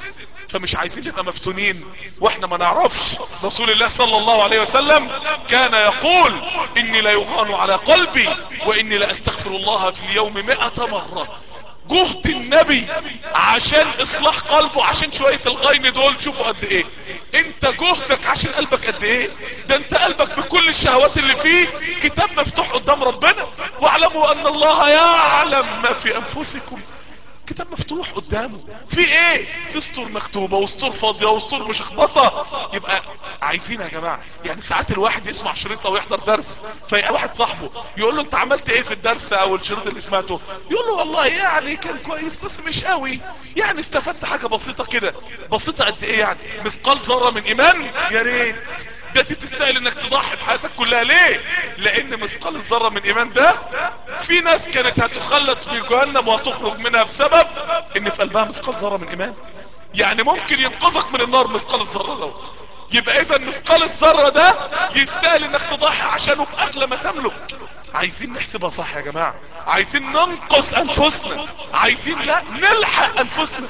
فمش عايزين نبقى مفتونين واحنا ما نعرفش. رسول الله صلى الله عليه وسلم كان يقول اني لا يغان على قلبي واني لا استغفر الله في اليوم 100 مرة. جهد النبي عشان اصلاح قلبه، عشان شوية الغين دول شوفوا قد ايه. انت جهدك عشان قلبك قد ايه؟ ده انت قلبك بكل الشهوات اللي فيه كتاب مفتوح قدام ربنا، واعلموا ان الله يعلم ما في انفسكم. كتاب مفتوح قدامه، في ايه؟ في سطور مكتوبة وسطور فاضية وسطور مشخبطة. يبقى عايزين يا جماعة، يعني ساعات الواحد يسمع شريط او يحضر درس، واحد صاحبه يقول له انت عملت ايه في الدرس او الشريط اللي سمعته؟ يقول له والله يعني كان كويس بس مش قوي، يعني استفدت حاجة بسيطة كده. بسيطة قد ايه يعني؟ مثقال ذرة من ايمان؟ يا ريت. ده تستاهل انك تضحي بحياتك كلها. ليه؟ لان مثقال الذرة من ايمان ده في ناس كانت هتخلد في جهنم وهتخرج منها بسبب ان في قلبها مثقال ذرة من ايمان. يعني ممكن ينقذك من النار مثقال الذرة ده. يبقى اذا مثقال الذرة ده يستاهل انك تضحي عشانه باغلى ما تملك. عايزين نحسبها صح يا جماعة، عايزين ننقذ انفسنا، عايزين لا نلحق انفسنا،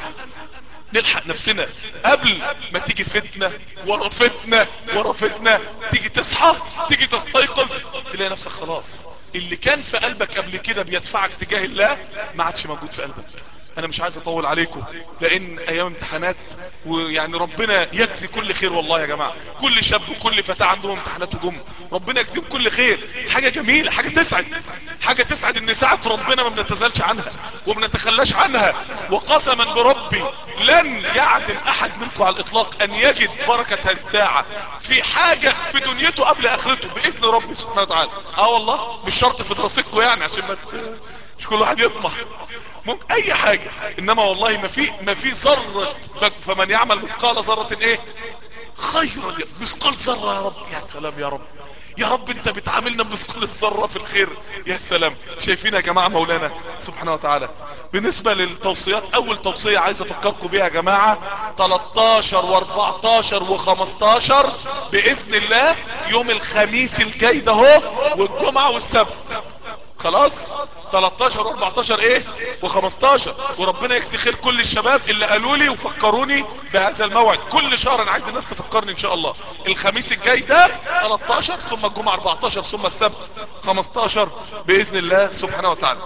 نلحق نفسنا قبل ما تيجي فتنة ورا فتنة ورا فتنة. تيجي تصحى، تيجي تستيقظ تلاقي نفسك خلاص اللي كان في قلبك قبل كده بيدفعك تجاه الله ما عادش موجود في قلبك. انا مش عايز اطول عليكم لان ايام امتحانات، ويعني ربنا يجزي كل خير والله يا جماعة. كل شاب وكل فتاة عندهم امتحانات وجم، ربنا يجزيهم كل خير. حاجة جميلة، حاجة تسعد، حاجة تسعد ان ساعة ربنا ما بنتزلش عنها وما بنتخلاش عنها. وقسما بربي لن يعدم احد منكم على الاطلاق ان يجد بركة هذه الساعة في حاجة في دنيته قبل اخرته باذن ربي سبحانه وتعالى. والله مش شرط في دراستكم يعني، عشان مش كل واحد يطمح، ممكن اي حاجة، انما والله ما في ذرة. فمن يعمل مثقال ذرة ايه خيرا، مثقال ذرة. يا رب يا سلام، يا رب يا رب انت بتعاملنا بمثقال الذرة في الخير، يا سلام. شايفين يا جماعة مولانا سبحانه وتعالى. بالنسبة للتوصيات، اول توصية عايز افكركم بيها يا جماعة، 13 و14 و15 باذن الله يوم الخميس الجاي ده هو، والجمعة والسبت. خلاص 13 و14 ايه و15. وربنا يجزي خير كل الشباب اللي قالوا لي وفكروني بهذا الموعد. كل شهر انا عايز الناس تفكرني ان شاء الله. الخميس الجاي ده 13، ثم الجمعة 14، ثم السبت 15 باذن الله سبحانه وتعالى.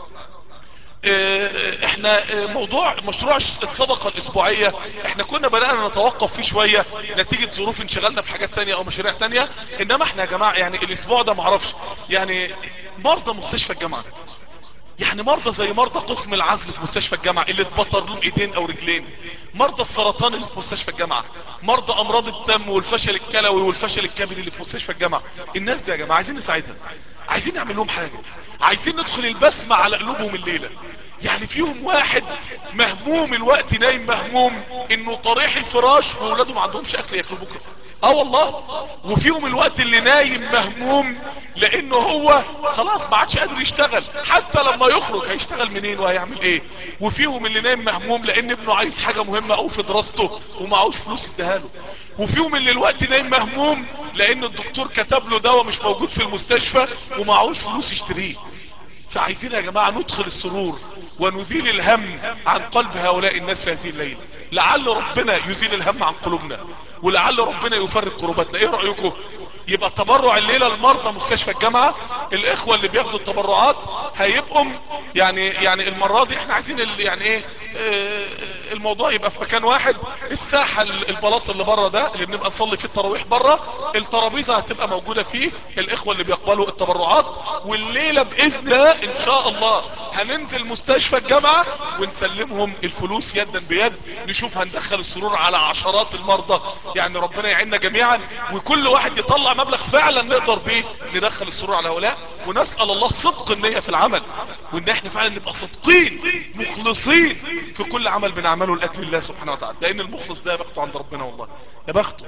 احنا مشروع الصدقة الاسبوعية احنا كنا بدأنا نتوقف فيه شوية نتيجة ظروف انشغلنا في حاجات تانية او مشاريع تانية. انما احنا يا جماعة يعني الاسبوع ده معرفش، يعني مرضى مستشفى الجامعة، يعني مرضى زي مرضى قسم العزل في مستشفى الجامعة اللي اتبطر لهم ايدين او رجلين، مرضى السرطان اللي في مستشفى الجامعة، مرضى امراض الدم والفشل الكلوي والفشل الكبدي اللي في مستشفى الجامعة. الناس دي يا جماعة عايزين نساعدها، عايزين نعمل لهم حاجة، عايزين ندخل البسمة على قلوبهم الليلة. يعني فيهم واحد مهموم الوقت، نايم مهموم انه طريح الفراش واولاده ما عندهمش اكل ياكلوا بكره. والله. وفيهم الوقت اللي نايم مهموم لانه هو خلاص ما عادش قادر يشتغل، حتى لما يخرج هيشتغل منين وهيعمل ايه. وفيهم اللي نايم مهموم لان ابنه عايز حاجة مهمة او في دراسته ومعهوش فلوس يديها له. وفيهم اللي الوقت نايم مهموم لان الدكتور كتب له دواء مش موجود في المستشفى ومعهوش فلوس يشتريه. فعايزين يا جماعة ندخل السرور ونزيل الهم عن قلب هؤلاء الناس في هذه الليلة. لعل ربنا يزيل الهم عن قلوبنا، ولعل ربنا يفرق كرباتنا. ايه رأيكم؟ يبقى تبرع الليلة لمرضى مستشفى الجامعة. الاخوة اللي بياخدوا التبرعات هيبقوا يعني المرة دي احنا عايزين يعني ايه الموضوع يبقى في مكان واحد. الساحة البلاط اللي بره ده اللي بنبقى نصلي فيه التراويح بره، الترابيزة هتبقى موجودة فيه الاخوة اللي بيقبلوا التبرعات. والليلة باذن الله ان شاء الله هننزل مستشفى الجامعة ونسلمهم الفلوس يدا بيد، نشوف هندخل السرور على عشرات المرضى. يعني ربنا يعيننا جميعا، وكل واحد يطلع مبلغ فعلا نقدر بيه ندخل السرور على هؤلاء. ونسأل الله صدق النية في العمل، وان احنا فعلا نبقى صادقين مخلصين في كل عمل بنعمله لاجل الله سبحانه وتعالى، لان المخلص ده يا بخته عند ربنا والله، يا بخته.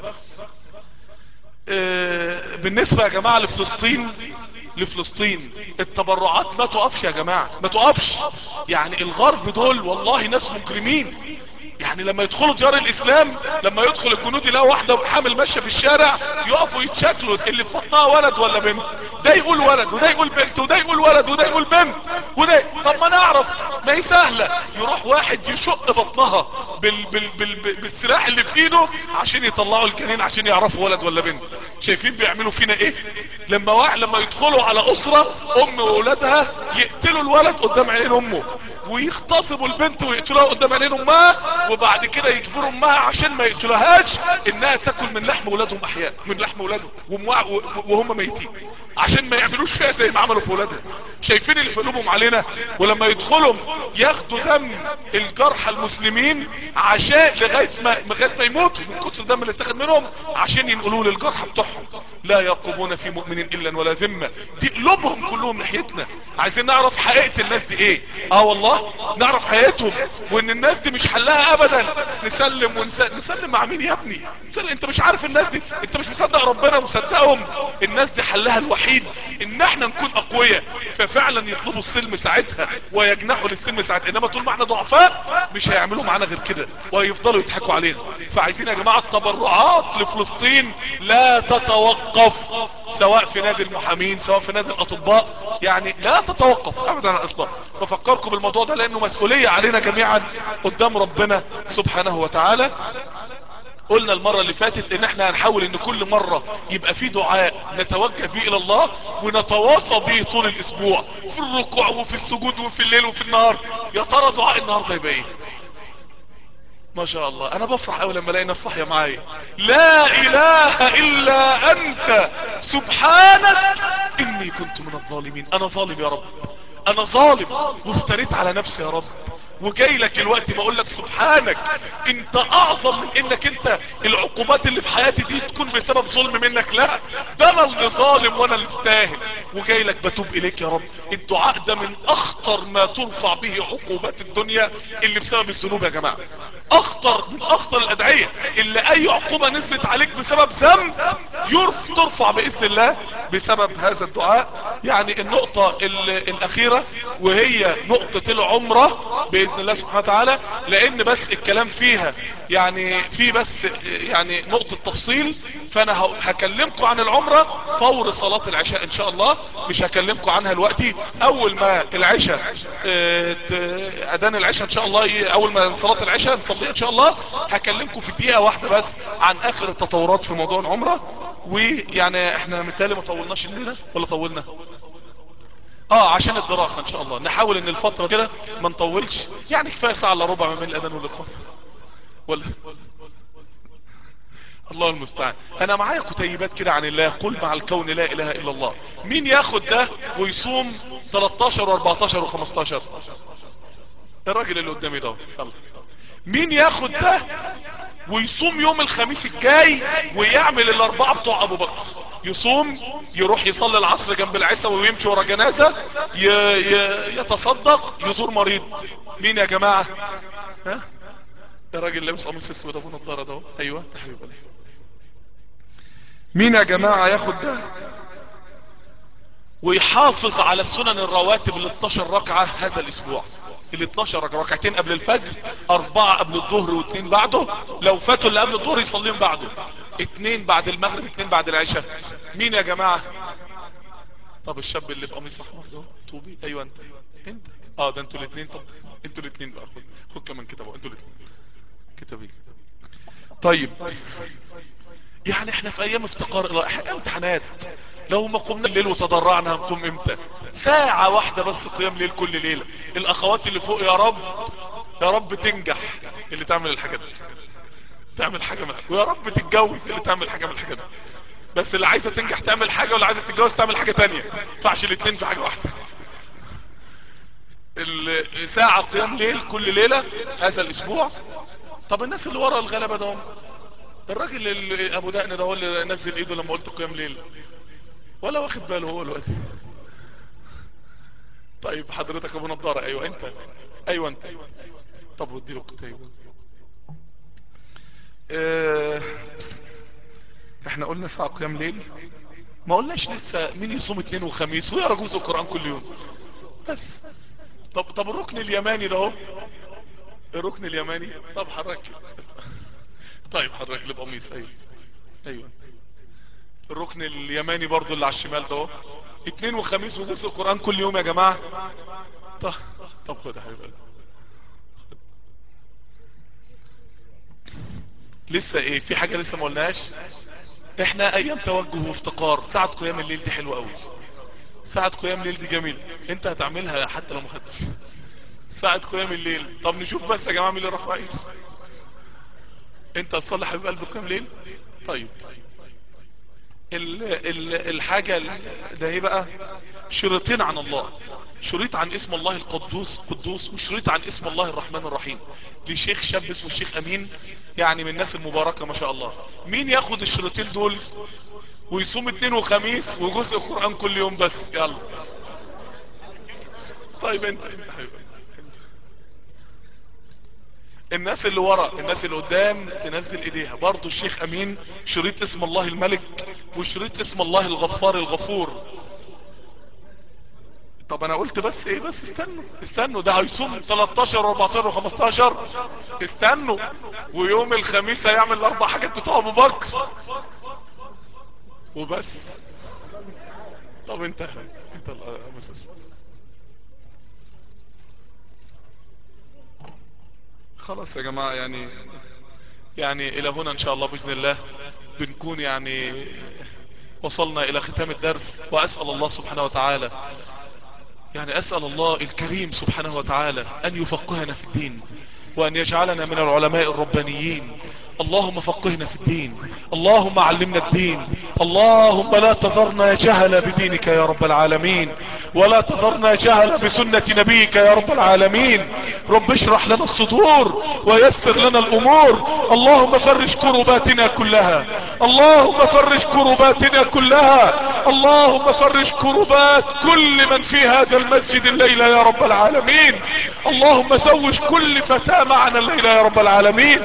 بالنسبة يا جماعة لفلسطين التبرعات ما توقفش يا جماعة، ما توقفش. يعني الغرب دول والله ناس مجرمين. يعني لما يدخلوا ديار الاسلام، لما يدخل الجنود يلاقوا واحدة حامل ماشية في الشارع يقفوا يتشكلوا اللي في بطنها ولد ولا بنت، ده يقول ولد وده يقول بنت وده يقول ولد وده يقول بنت وده. طب ما نعرف، ما هي سهلة. يروح واحد يشق بطنها بالسلاح اللي في ايده عشان يطلعوا الجنين عشان يعرفوا ولد ولا بنت. شايفين بيعملوا فينا ايه؟ لما يدخلوا على اسرة ام واولادها يقتلوا الولد قدام عينين امه، ويغتصبوا البنت ويقتلوها قدام عينين امها، وبعد كده يجبروا امها عشان ما يقتلوهاش انها تاكل من لحم ولادهم احياء، من لحم ولادهم وهم ميتين، عشان ما يعملوش فيها زي ما عملوا في ولادها. شايفين اللي في قلوبهم علينا. ولما يدخلوا ياخدوا دم الجرحى المسلمين عشان لغايه ما يموتوا من كتر الدم اللي اتاخد منهم، عشان ينقلوه للجرحى بتوعهم. لا يرقبون في مؤمن الا ولا ذمه. دي قلوبهم كلهم ناحيتنا. عايزين نعرف حقيقه الناس دي ايه. والله نعرف حقيقتهم، وان الناس دي مش حلها ابدا نسلم مع مين يا ابني؟ انت مش عارف الناس دي، انت مش مصدق ربنا ومصدقهم. الناس دي حلها الوحيد ان احنا نكون اقوياء، ففعلا يطلبوا السلم ساعتها ويجنحوا للسلم ساعتها. انما طول ما احنا ضعفاء مش هيعملوا معانا غير كده وهيفضلوا يضحكوا علينا. فعايزين يا جماعة التبرعات لفلسطين لا تتوقف، سواء في نادي المحامين سواء في نادي الاطباء، يعني لا تتوقف ابدا على الاطلاق. بفكركم بالموضوع ده لانه مسؤولية علينا جميعا قدام ربنا سبحانه وتعالى. قلنا المرة اللي فاتت ان احنا هنحاول ان كل مرة يبقى في دعاء نتوجه به الى الله ونتواصى به طول الاسبوع في الركوع وفي السجود وفي الليل وفي النهار. يا ترى دعاء النهاردة يبقى ايه؟ ما شاء الله انا بفرح اول لما الاقي ناس صاحيه معايا. لا اله الا انت سبحانك اني كنت من الظالمين. انا ظالم يا رب، انا ظالم وافتريت على نفسي يا رب، وجاي لك الوقت بقول لك سبحانك انت اعظم من انك انت العقوبات اللي في حياتي دي تكون بسبب ظلم منك. لا، ده انا اللي ظالم وانا اللي استاهل، وجاي لك بتوب اليك يا رب. الدعاء ده من اخطر ما ترفع به عقوبات الدنيا اللي بسبب الذنوب يا جماعة. اخطر من اخطر الادعية اللي اي عقوبة نزلت عليك بسبب ذنب ترفع باذن الله بسبب هذا الدعاء. يعني النقطة الاخيرة وهي نقطة العمرة باذن الله سبحانه وتعالى، لان بس الكلام فيها يعني في بس يعني نقطة تفصيل، فانا هكلمكم عن العمرة فور صلاة العشاء ان شاء الله، مش هكلمكم عنها دلوقتي. اول ما العشاء اذان العشاء ان شاء الله، اول ما صلاة العشاء نصلي ان شاء الله هكلمكم في دقيقة واحدة بس عن اخر التطورات في موضوع العمرة. ويعني احنا متهيألي ما طولناش الليلة ولا طولنا؟ عشان الدراسة ان شاء الله نحاول ان الفترة كده ما نطولش، يعني كفاية ساعة الا ربع ما بين الاذان والاقامة ولا الله المستعان. انا معايا كتيبات كده عن الله، قل مع الكون لا اله الا الله. مين ياخد ده ويصوم 13 و14 و15؟ الراجل اللي قدامي ده يلا. مين ياخد ده ويصوم يوم الخميس الجاي ويعمل الاربعة بتوع ابو بكر؟ يصوم، يروح يصلي العصر جنب العشاء ويمشي ورا جنازة، يتصدق، يزور مريض. مين يا جماعة؟ ها؟ الراجل لابس قميص اسود ابو نضاره ده. ايوه يا حبيبي. مين يا جماعة ياخد ده ويحافظ على السنن الرواتب ال 12 ركعة هذا الاسبوع؟ ال 12 ركعتين قبل الفجر، 4 قبل الظهر و2 بعده، لو فاتوا اللي قبل الظهر يصليهم بعده، 2 بعد المغرب، 2 بعد العشاء. مين يا جماعة؟ طب الشاب اللي بقميص احمر ده طوبي. ايوه انت ده انتوا الاثنين. طب انتوا الاثنين بقى خد كمان كتابه انتوا الاثنين كتابين. طيب يعني احنا في ايام افتقار، امتحانات. لو ما قمنا الليل وتضرعنا هنقوم امتى؟ ساعة واحدة بس قيام ليل كل ليلة. الاخوات اللي فوق يا رب يا رب تنجح اللي تعمل الحاجات دي، تعمل حاجة من ويا رب تتجوز اللي تعمل حاجة من الحاجات دي. بس اللي عايزة تنجح تعمل حاجة واللي عايزة تتجوز تعمل حاجة تانية، ما ينفعش الاثنين في حاجة واحدة. ساعة قيام ليل كل ليلة هذا الاسبوع. طب الناس اللي ورا الغلبة ده، الراجل اللي ابو دقن ده هو اللي نزل ايده لما قلت قيام ليل ولا واخد باله هو الوقت. طيب حضرتك ابو نضارة. ايوه انت. ايوه انت. طب ودي له كتيب. احنا قلنا ساعة قيام ليل، ما قلناش لسه مين يصوم اثنين وخميس ويقرا جزء القرآن كل يوم بس. طب الركن اليماني ده اهو، الركن اليماني. طب حرك. طيب حرك لي بقميص. ايوه الركن اليماني برضو اللي على الشمال ده اهو، 2 وخميس وجزء القرآن كل يوم يا جماعة. طب خد يا حبيبي. لسه ايه؟ في حاجة لسه ما قلناش. احنا ايام توجه وافتقار، ساعة قيام الليل دي حلوة قوي. ساعة قيام الليل دي جميلة، انت هتعملها حتى لو ما خدتش ساعة قيام الليل. طب نشوف بس يا جماعة مين اللي رفع ايده. انت هتصلي حبيب قلب قيام ليل. طيب الحاجة ده ايه بقى؟ شريطين عن الله، شريط عن اسم الله القدوس وشريط عن اسم الله الرحمن الرحيم لشيخ شاب اسمه الشيخ امين، يعني من الناس المباركة ما شاء الله. مين ياخد الشريطين دول ويصوم 2 وخميس وجزء القرآن كل يوم بس؟ يلا. طيب انت حبيبي. الناس اللي ورا، الناس اللي قدام تنزل ايديها. برضو الشيخ امين شريط اسم الله الملك وشريط اسم الله الغفار الغفور. طب انا قلت بس ايه؟ بس استنوا ده هيصوم 13 و14 و15. استنوا. ويوم الخميس هيعمل الاربع حاجات بتوع ابو بكر وبس. طب انت خلاص يا جماعة، يعني يعني الى هنا ان شاء الله باذن الله بنكون يعني وصلنا الى ختام الدرس. واسأل الله سبحانه وتعالى، يعني اسأل الله الكريم سبحانه وتعالى ان يفقهنا في الدين وان يجعلنا من العلماء الربانيين. اللهم فقهنا في الدين، اللهم علمنا الدين، اللهم لا تذرنا جهل بدينك يا رب العالمين، ولا تذرنا جهل بسنة نبيك يا رب العالمين. رب اشرح لنا الصدور ويسر لنا الامور. اللهم فرج كرباتنا كلها، اللهم فرج كرباتنا كلها، اللهم فرج كربات كل من في هذا المسجد الليلة يا رب العالمين. اللهم زوج كل فتاة معنا الليلة يا رب العالمين.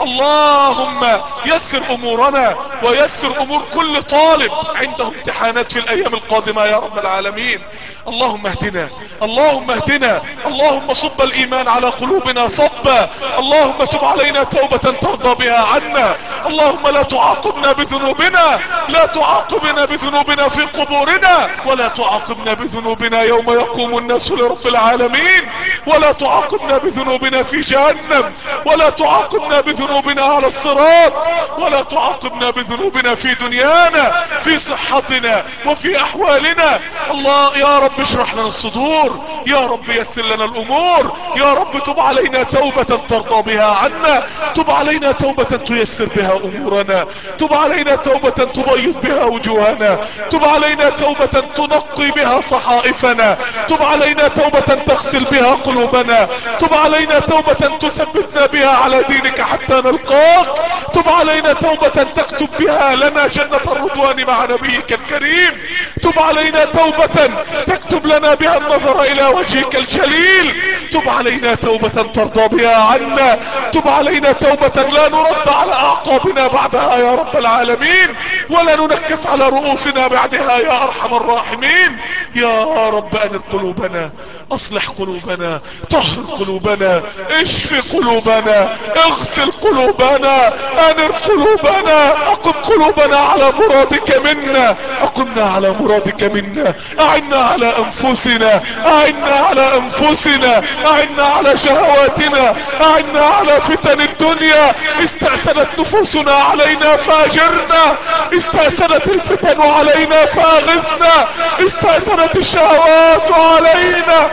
اللهم يسر امورنا ويسر امور كل طالب عنده امتحانات في الايام القادمة يا رب العالمين. اللهم اهدنا، اللهم اهدنا، اللهم صب الايمان على قلوبنا صبا. اللهم تب علينا توبة ترضى بها عنا. اللهم لا تعاقبنا بذنوبنا، لا تعاقبنا بذنوبنا في قبورنا، ولا تعاقبنا بذنوبنا يوم يقوم الناس لرب العالمين، ولا تعاقبنا بذنوبنا في جهنم، ولا تعاقبنا بذنوبنا على الصراط، ولا تعاقبنا بذنوبنا في دنيانا في صحتنا وفي احوالنا. الله يا رب اشرح لنا الصدور، يا رب يسر لنا الامور، يا رب تب علينا توبة ترضى بها عنا، تب علينا توبة تيسر بها امورنا، تب علينا توبة تبيض بها وجوهنا، تب علينا توبة تنقي بها صحائفنا، تب علينا توبة تغسل بها قلوبنا، تب علينا توبة تثبتنا بها على دينك حتى نلقاك، تب علينا توبة تكتب بها لنا جنة الرضوان مع نبيك الكريم، تب علينا توبة تكتب لنا بها النظر الى وجهك الجليل، تب علينا توبة ترضى بها عنا، تب علينا توبة لا نرد على اعقابنا بعدها يا رب العالمين، ولا ننكس على رؤوسنا بعدها يا ارحم الراحمين. يا رب انر قلوبنا، اصلح قلوبنا، طهر قلوبنا، اشف قلوبنا، اغسل قلوبنا، انر قلوبنا، اقم قلوبنا على مرادك منا، اقمنا على مرادك منا، اعنا على انفسنا، اعنا على انفسنا، اعنا على شهواتنا، اعنا على فتن الدنيا. استأثنت نفوسنا علينا فاجرنا، استأثنت الفتن علينا فاغثنا، استأثنت الشهوات علينا.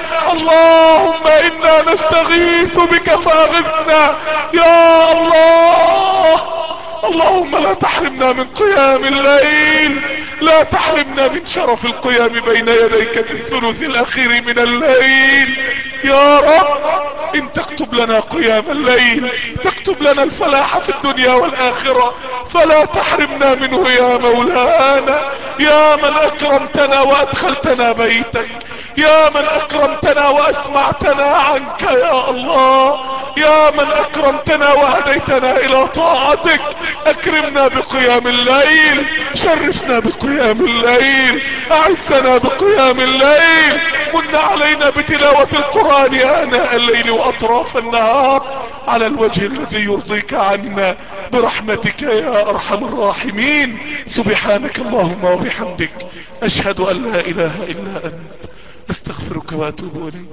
اللهم انا نستغيث بك فاغثنا يا الله. اللهم لا تحرمنا من قيام الليل، لا تحرمنا من شرف القيام بين يديك في الثلث الاخير من الليل يا رب. ان تكتب لنا قيام الليل تكتب لنا الفلاح في الدنيا والاخرة، فلا تحرمنا منه يا مولانا. يا من اكرمتنا وادخلتنا بيتك، يا من اكرمتنا واسمعتنا عنك يا الله، يا من اكرمتنا وهديتنا الى طاعتك، اكرمنا بقيام الليل، شرفنا بقيام الليل، اعزنا بقيام الليل، من علينا بتلاوة القرآن آناء الليل واطراف النهار على الوجه الذي يرضيك عنا برحمتك يا ارحم الراحمين. سبحانك اللهم وبحمدك، اشهد ان لا اله الا انت، استغفرك واتوب اليك.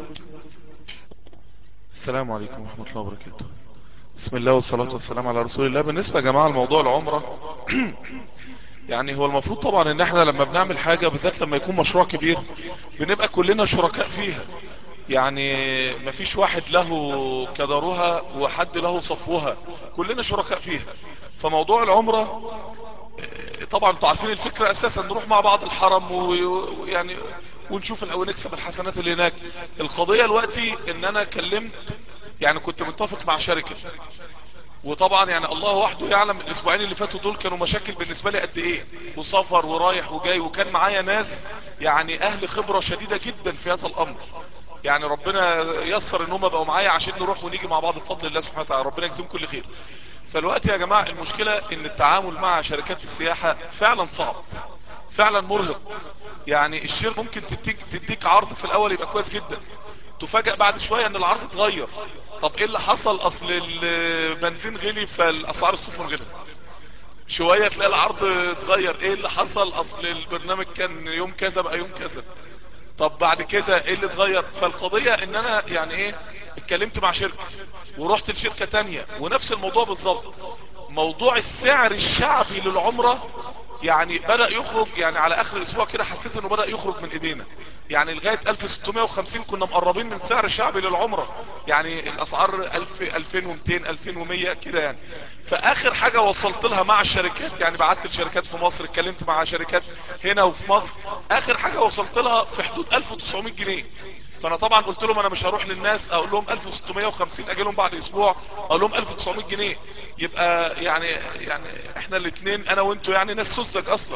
السلام عليكم ورحمة الله وبركاته. بسم الله والصلاة والسلام على رسول الله. بالنسبة يا جماعة لموضوع العمرة يعني هو المفروض طبعا ان احنا لما بنعمل حاجة بالذات لما يكون مشروع كبير بنبقى كلنا شركاء فيها، يعني مفيش واحد له كدرها وحد له صفوها، كلنا شركاء فيها. فموضوع العمرة طبعا انتوا عارفين الفكرة اساسا، نروح مع بعض الحرم ويعني ونشوف الاول نكسب الحسنات اللي هناك. القضية دلوقتي ان انا كلمت يعني كنت متفق مع شركة، وطبعا يعني الله وحده يعلم الاسبوعين اللي فاتوا دول كانوا مشاكل بالنسبة لي قد ايه، وسفر ورايح وجاي، وكان معايا ناس يعني اهل خبرة شديدة جدا في هذا الامر، يعني ربنا يسر ان هم بقوا معايا عشان نروح ونيجي مع بعض بفضل الله سبحانه وتعالى، ربنا يجزيهم كل خير. فالوقت يا جماعة المشكلة ان التعامل مع شركات السياحة فعلا صعب، فعلا مرهق. يعني الشير ممكن تديك عرض في الاول يبقى كويس جدا، تفاجأ بعد شوية ان العرض اتغير. طب ايه اللي حصل؟ اصل البنزين غلي فالاسعار السفن غلت، شوية تلاقي العرض اتغير. ايه اللي حصل؟ اصل البرنامج كان يوم كذا بقى يوم كذا. طب بعد كده ايه اللي اتغير؟ فالقضية ان انا يعني ايه اتكلمت مع شركة ورحت لشركة تانية ونفس الموضوع بالظبط، موضوع السعر الشعبي للعمرة يعني بدأ يخرج، يعني على اخر الاسبوع كده حسيت انه بدأ يخرج من ايدينا. يعني لغاية 1650 كنا مقربين من سعر شعبي للعمرة، يعني الاسعار 1000 2200 2100 كده يعني. فاخر حاجة وصلت لها مع الشركات، يعني بعت لشركات في مصر، اتكلمت مع شركات هنا وفي مصر، اخر حاجة وصلت لها في حدود 1900 جنيه. فانا طبعا قلت لهم انا مش هروح للناس اقول لهم 1650 اجي لهم بعد اسبوع اقول لهم 1900 جنيه. يبقى يعني احنا الاثنين انا وانتوا يعني ناس سذج اصلا.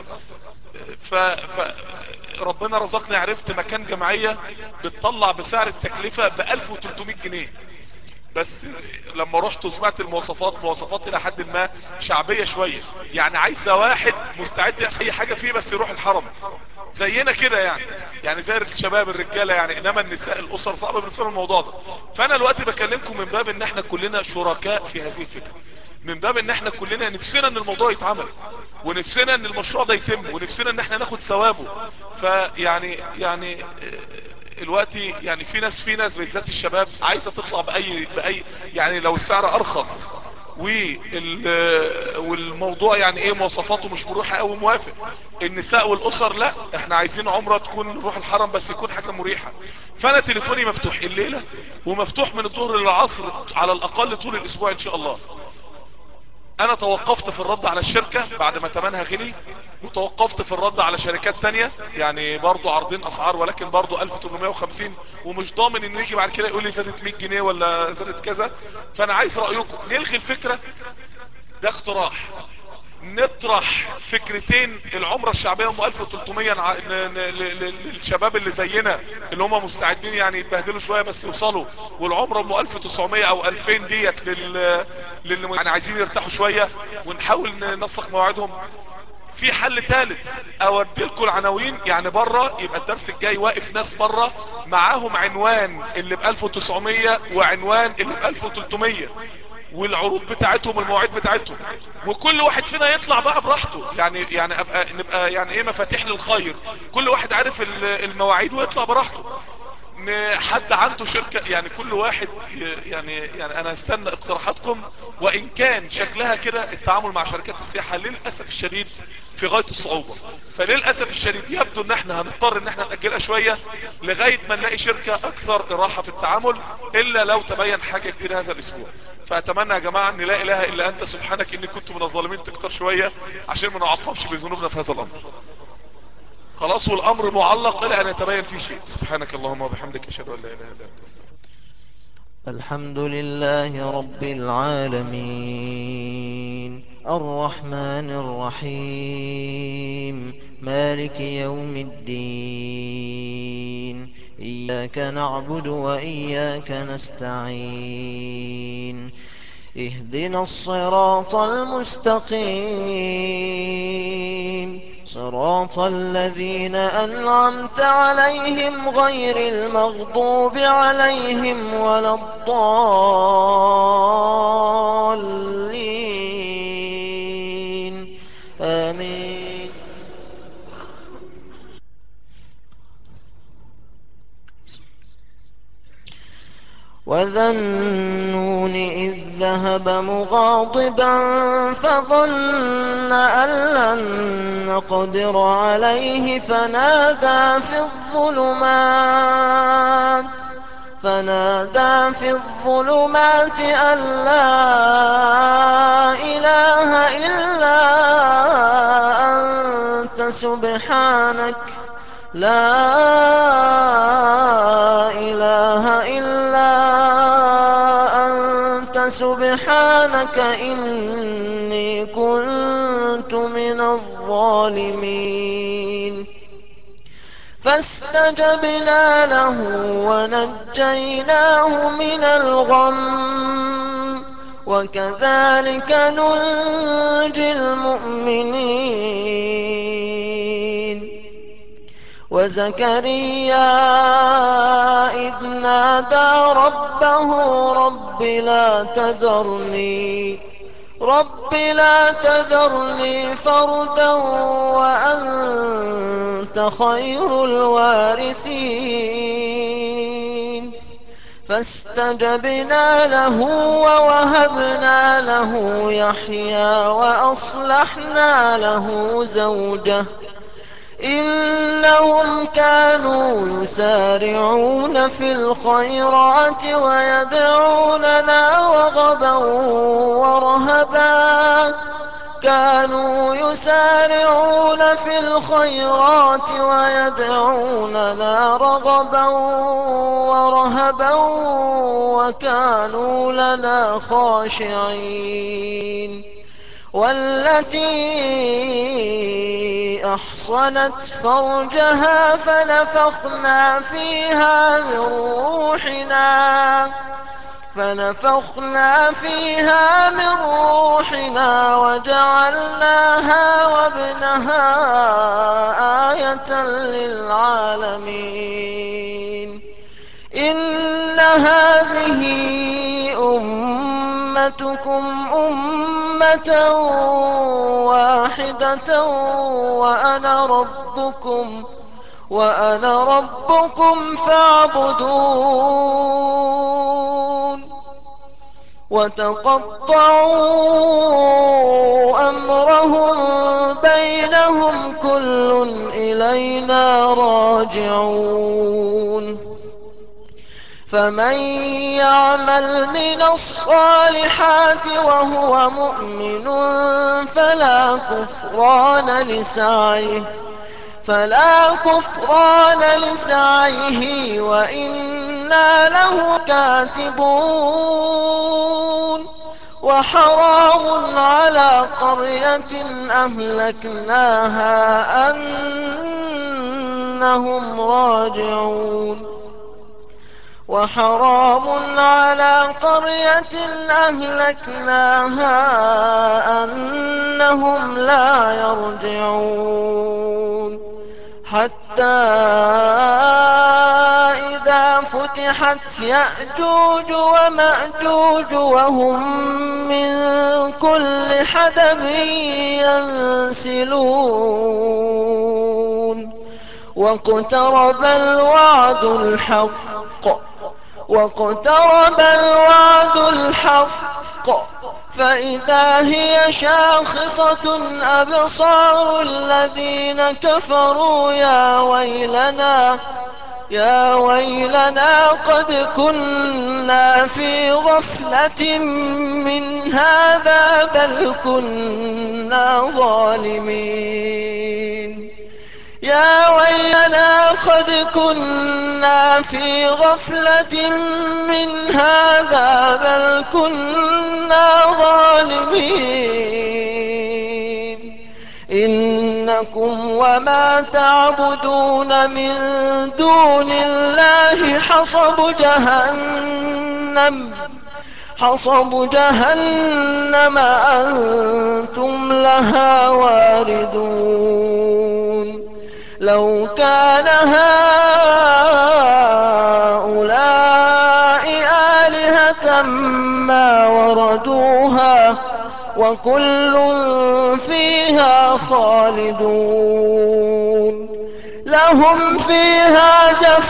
ربنا رزقني، عرفت مكان جمعية بتطلع بسعر التكلفة ب 1300 جنيه. بس لما رحت وسمعت المواصفات، مواصفات الى حد ما شعبية شوية، يعني عايزة واحد مستعد يعمل اي حاجة فيه بس يروح الحرم زينا كده يعني زي الشباب الرجالة يعني، انما النساء الاسر صعبة بالنسبة للموضوع ده. فانا الوقت بكلمكم من باب ان احنا كلنا شركاء في هذه الفكرة، من باب ان احنا كلنا نفسنا ان الموضوع يتعمل، ونفسنا ان المشروع ده يتم، ونفسنا ان احنا ناخد ثوابه. يعني الوقت يعني في ناس بالذات الشباب عايزة تطلع بأي يعني لو السعر ارخص والموضوع يعني ايه مواصفاته مش مريحة قوي موافق. النساء والاسر لا، احنا عايزين عمرة تكون نروح الحرم بس يكون حاجة مريحة. فانا تليفوني مفتوح الليلة ومفتوح من الظهر للعصر على الاقل طول الاسبوع ان شاء الله. انا توقفت في الرد على الشركة بعد ما تمنها غلي، وتوقفت في الرد على شركات تانية يعني برضو عارضين اسعار ولكن برضو 1850، ومش ضامن انه يجي بعد كده يقول لي زادت 100 جنيه ولا زادت كذا. فانا عايز رأيكم نلغي الفكرة، ده اقتراح، نطرح فكرتين. العمرة الشعبية ام 1300 للشباب اللي زينا اللي هم مستعدين يعني يتبهدلوا شوية بس يوصلوا، والعمرة ام 1900 او 2000 ديت يعني عايزين يرتاحوا شوية، ونحاول ننسق مواعيدهم. في حل ثالث، اودي لكم العناوين يعني بره، يبقى الدرس الجاي واقف ناس بره معاهم عنوان اللي ب 1900 وعنوان اللي ب 1300 والعروض بتاعتهم والمواعيد بتاعتهم، وكل واحد فينا يطلع بقى براحته. يعني نبقى يعني ايه مفاتيح للخير، كل واحد عارف المواعيد ويطلع براحته. حد عنده شركة يعني كل واحد يعني انا هستنى اقتراحاتكم. وان كان شكلها كده التعامل مع شركات السياحة للأسف الشديد في غاية الصعوبة، فللأسف الشديد يبدو ان احنا هنضطر ان احنا نأجلها شوية لغاية ما نلاقي شركة اكثر راحة في التعامل، الا لو تبين حاجة كتير هذا الاسبوع. فاتمنى يا جماعة ان لا اله الا انت سبحانك اني كنت من الظالمين تكتر شوية عشان ما نعطبش بذنوبنا في هذا الامر. خلاص، والامر معلق الى ان يتبين فيه شيء. سبحانك اللهم وبحمدك اشهد ان لا اله الا انت. الحمد لله رب العالمين الرحمن الرحيم مالك يوم الدين إياك نعبد وإياك نستعين اهدنا الصراط المستقيم صراط الذين أنعمت عليهم غير المغضوب عليهم ولا الضالين آمين. وذا النون إذ ذهب مغاضبا فظن أن لن نقدر عليه فنادى في الظلمات أن لا إله إلا أنت سبحانك لا إله إلا أنت سبحانك إني كنت من الظالمين. فاستجبنا له ونجيناه من الغم وكذلك ننجي المؤمنين. وزكريا إذ نادى ربه رب لا تذرني فردا وأنت خير الوارثين. فاستجبنا له ووهبنا له يحيى وأصلحنا له زوجه إنهم كانوا يسارعون في الخيرات ويدعوننا رغبا ورهبا كانوا يسارعون في الخيرات ويدعوننا رغبا ورهبا وكانوا لنا خاشعين والتي أحصنت فرجها فنفخنا فيها من روحنا وجعلناها وابنها آية للعالمين إن هذه أمتكم أمة واحدة وأنا ربكم فاعبدون وتقطعوا أمرهم بينهم كل إلينا راجعون فمن يعمل من الصالحات وهو مؤمن فلا كفران لسعيه وإنا له كاتبون وحرام على قرية أهلكناها أنهم راجعون وحرام على قرية أهلكناها أنهم لا يرجعون حتى إذا فتحت يأجوج ومأجوج وهم من كل حدب ينسلون واقترب الوعد الحق فإذا هي شاخصة أبصار الذين كفروا يا ويلنا قد كنا في غفلة من هذا بل كنا ظالمين يا ويلنا قد كنا في غفلة من هذا بل كنا ظالمين إنكم وما تعبدون من دون الله حصب جهنم أنتم لها واردون لو كان هؤلاء آلهة ما وردوها وكل فيها خالدون لهم فيها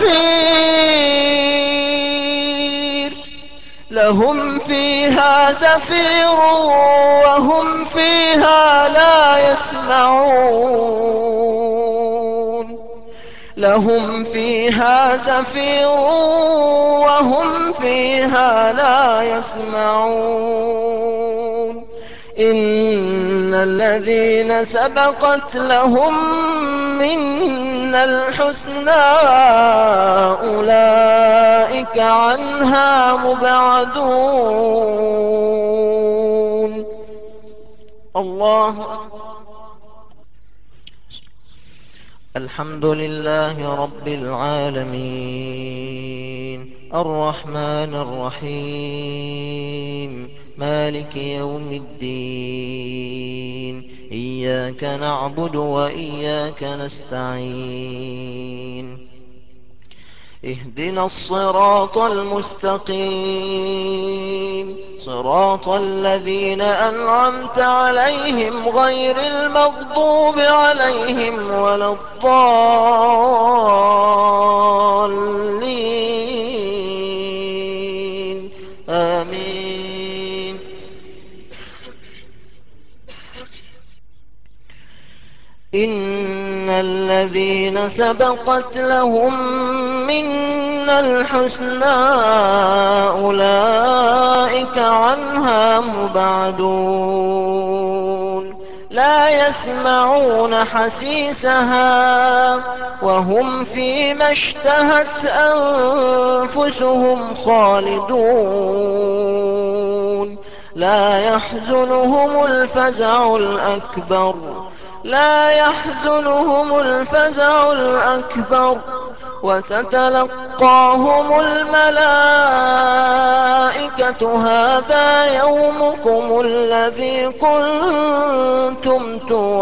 زفير وهم فيها لا يسمعون لهم فيها زفير وهم فيها لا يسمعون إن الذين سبقت لهم منا الحسنى أولئك عنها مبعدون الله الحمد لله رب العالمين الرحمن الرحيم مالك يوم الدين إياك نعبد وإياك نستعين اهدنا الصراط المستقيم صراط الذين أنعمت عليهم غير المغضوب عليهم ولا الضالين الذين سبقت لهم منا الحسنى أولئك عنها مبعدون لا يسمعون حسيسها وهم فيما اشتهت أنفسهم خالدون لا يحزنهم الفزع الأكبر وتتلقاهم الملائكة هذا يومكم الذي كنتم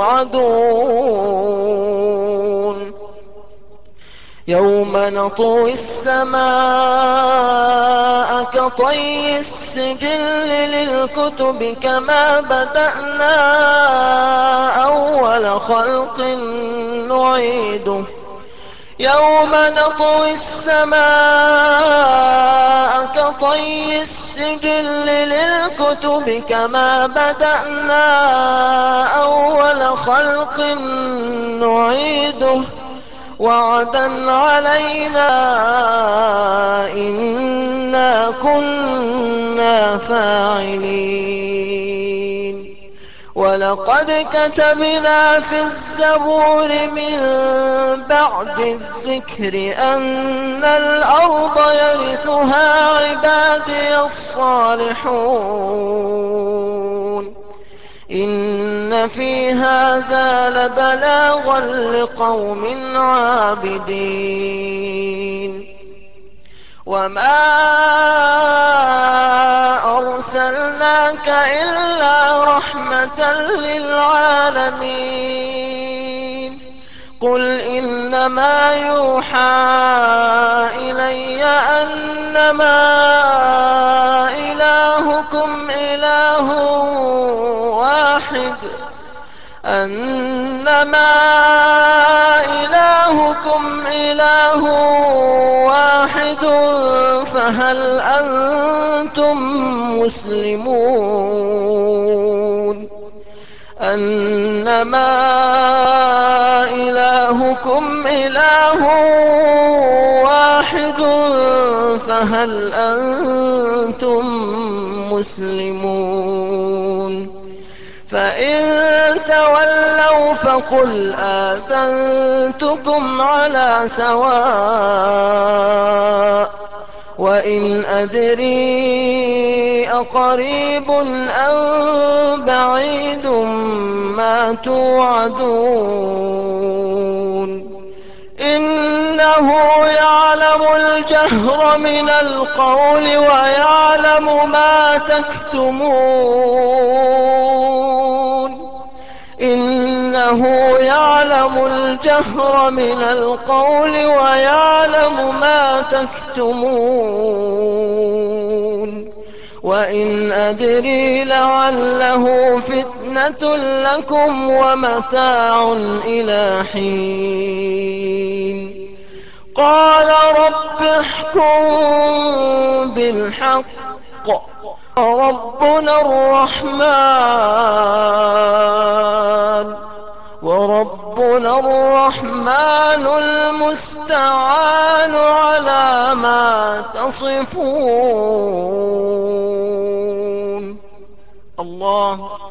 توعدون يوم نطوي السماء كطي السجل للكتب كما بدأنا أول خلق نعيده يوم نطوي السماء كطي السجل للكتب كما بدأنا أول خلق نعيده وعدا علينا إنا كنا فاعلين ولقد كتبنا في الزبور من بعد الذكر أن الأرض يرثها عبادي الصالحون إن في هذا لبلاغا لقوم عابدين وما أرسلناك إلا رحمة للعالمين قل إنما يوحى إلي أنما إلهكم إله واحد فهل أنتم مسلمون أنما إلهكم إله واحد فهل أنتم مسلمون فإن تولوا فقل آذنتكم على سواء وإن أدري أقريب أم بعيد ما توعدون إنه يعلم الجهر من القول ويعلم ما تكتمون إنه يعلم الجهر من القول ويعلم ما تكتمون وإن أدري لعله فتنة لكم ومتاع إلى حين قال رب احكم بالحق وربنا الرحمن المستعان على ما تصفون الله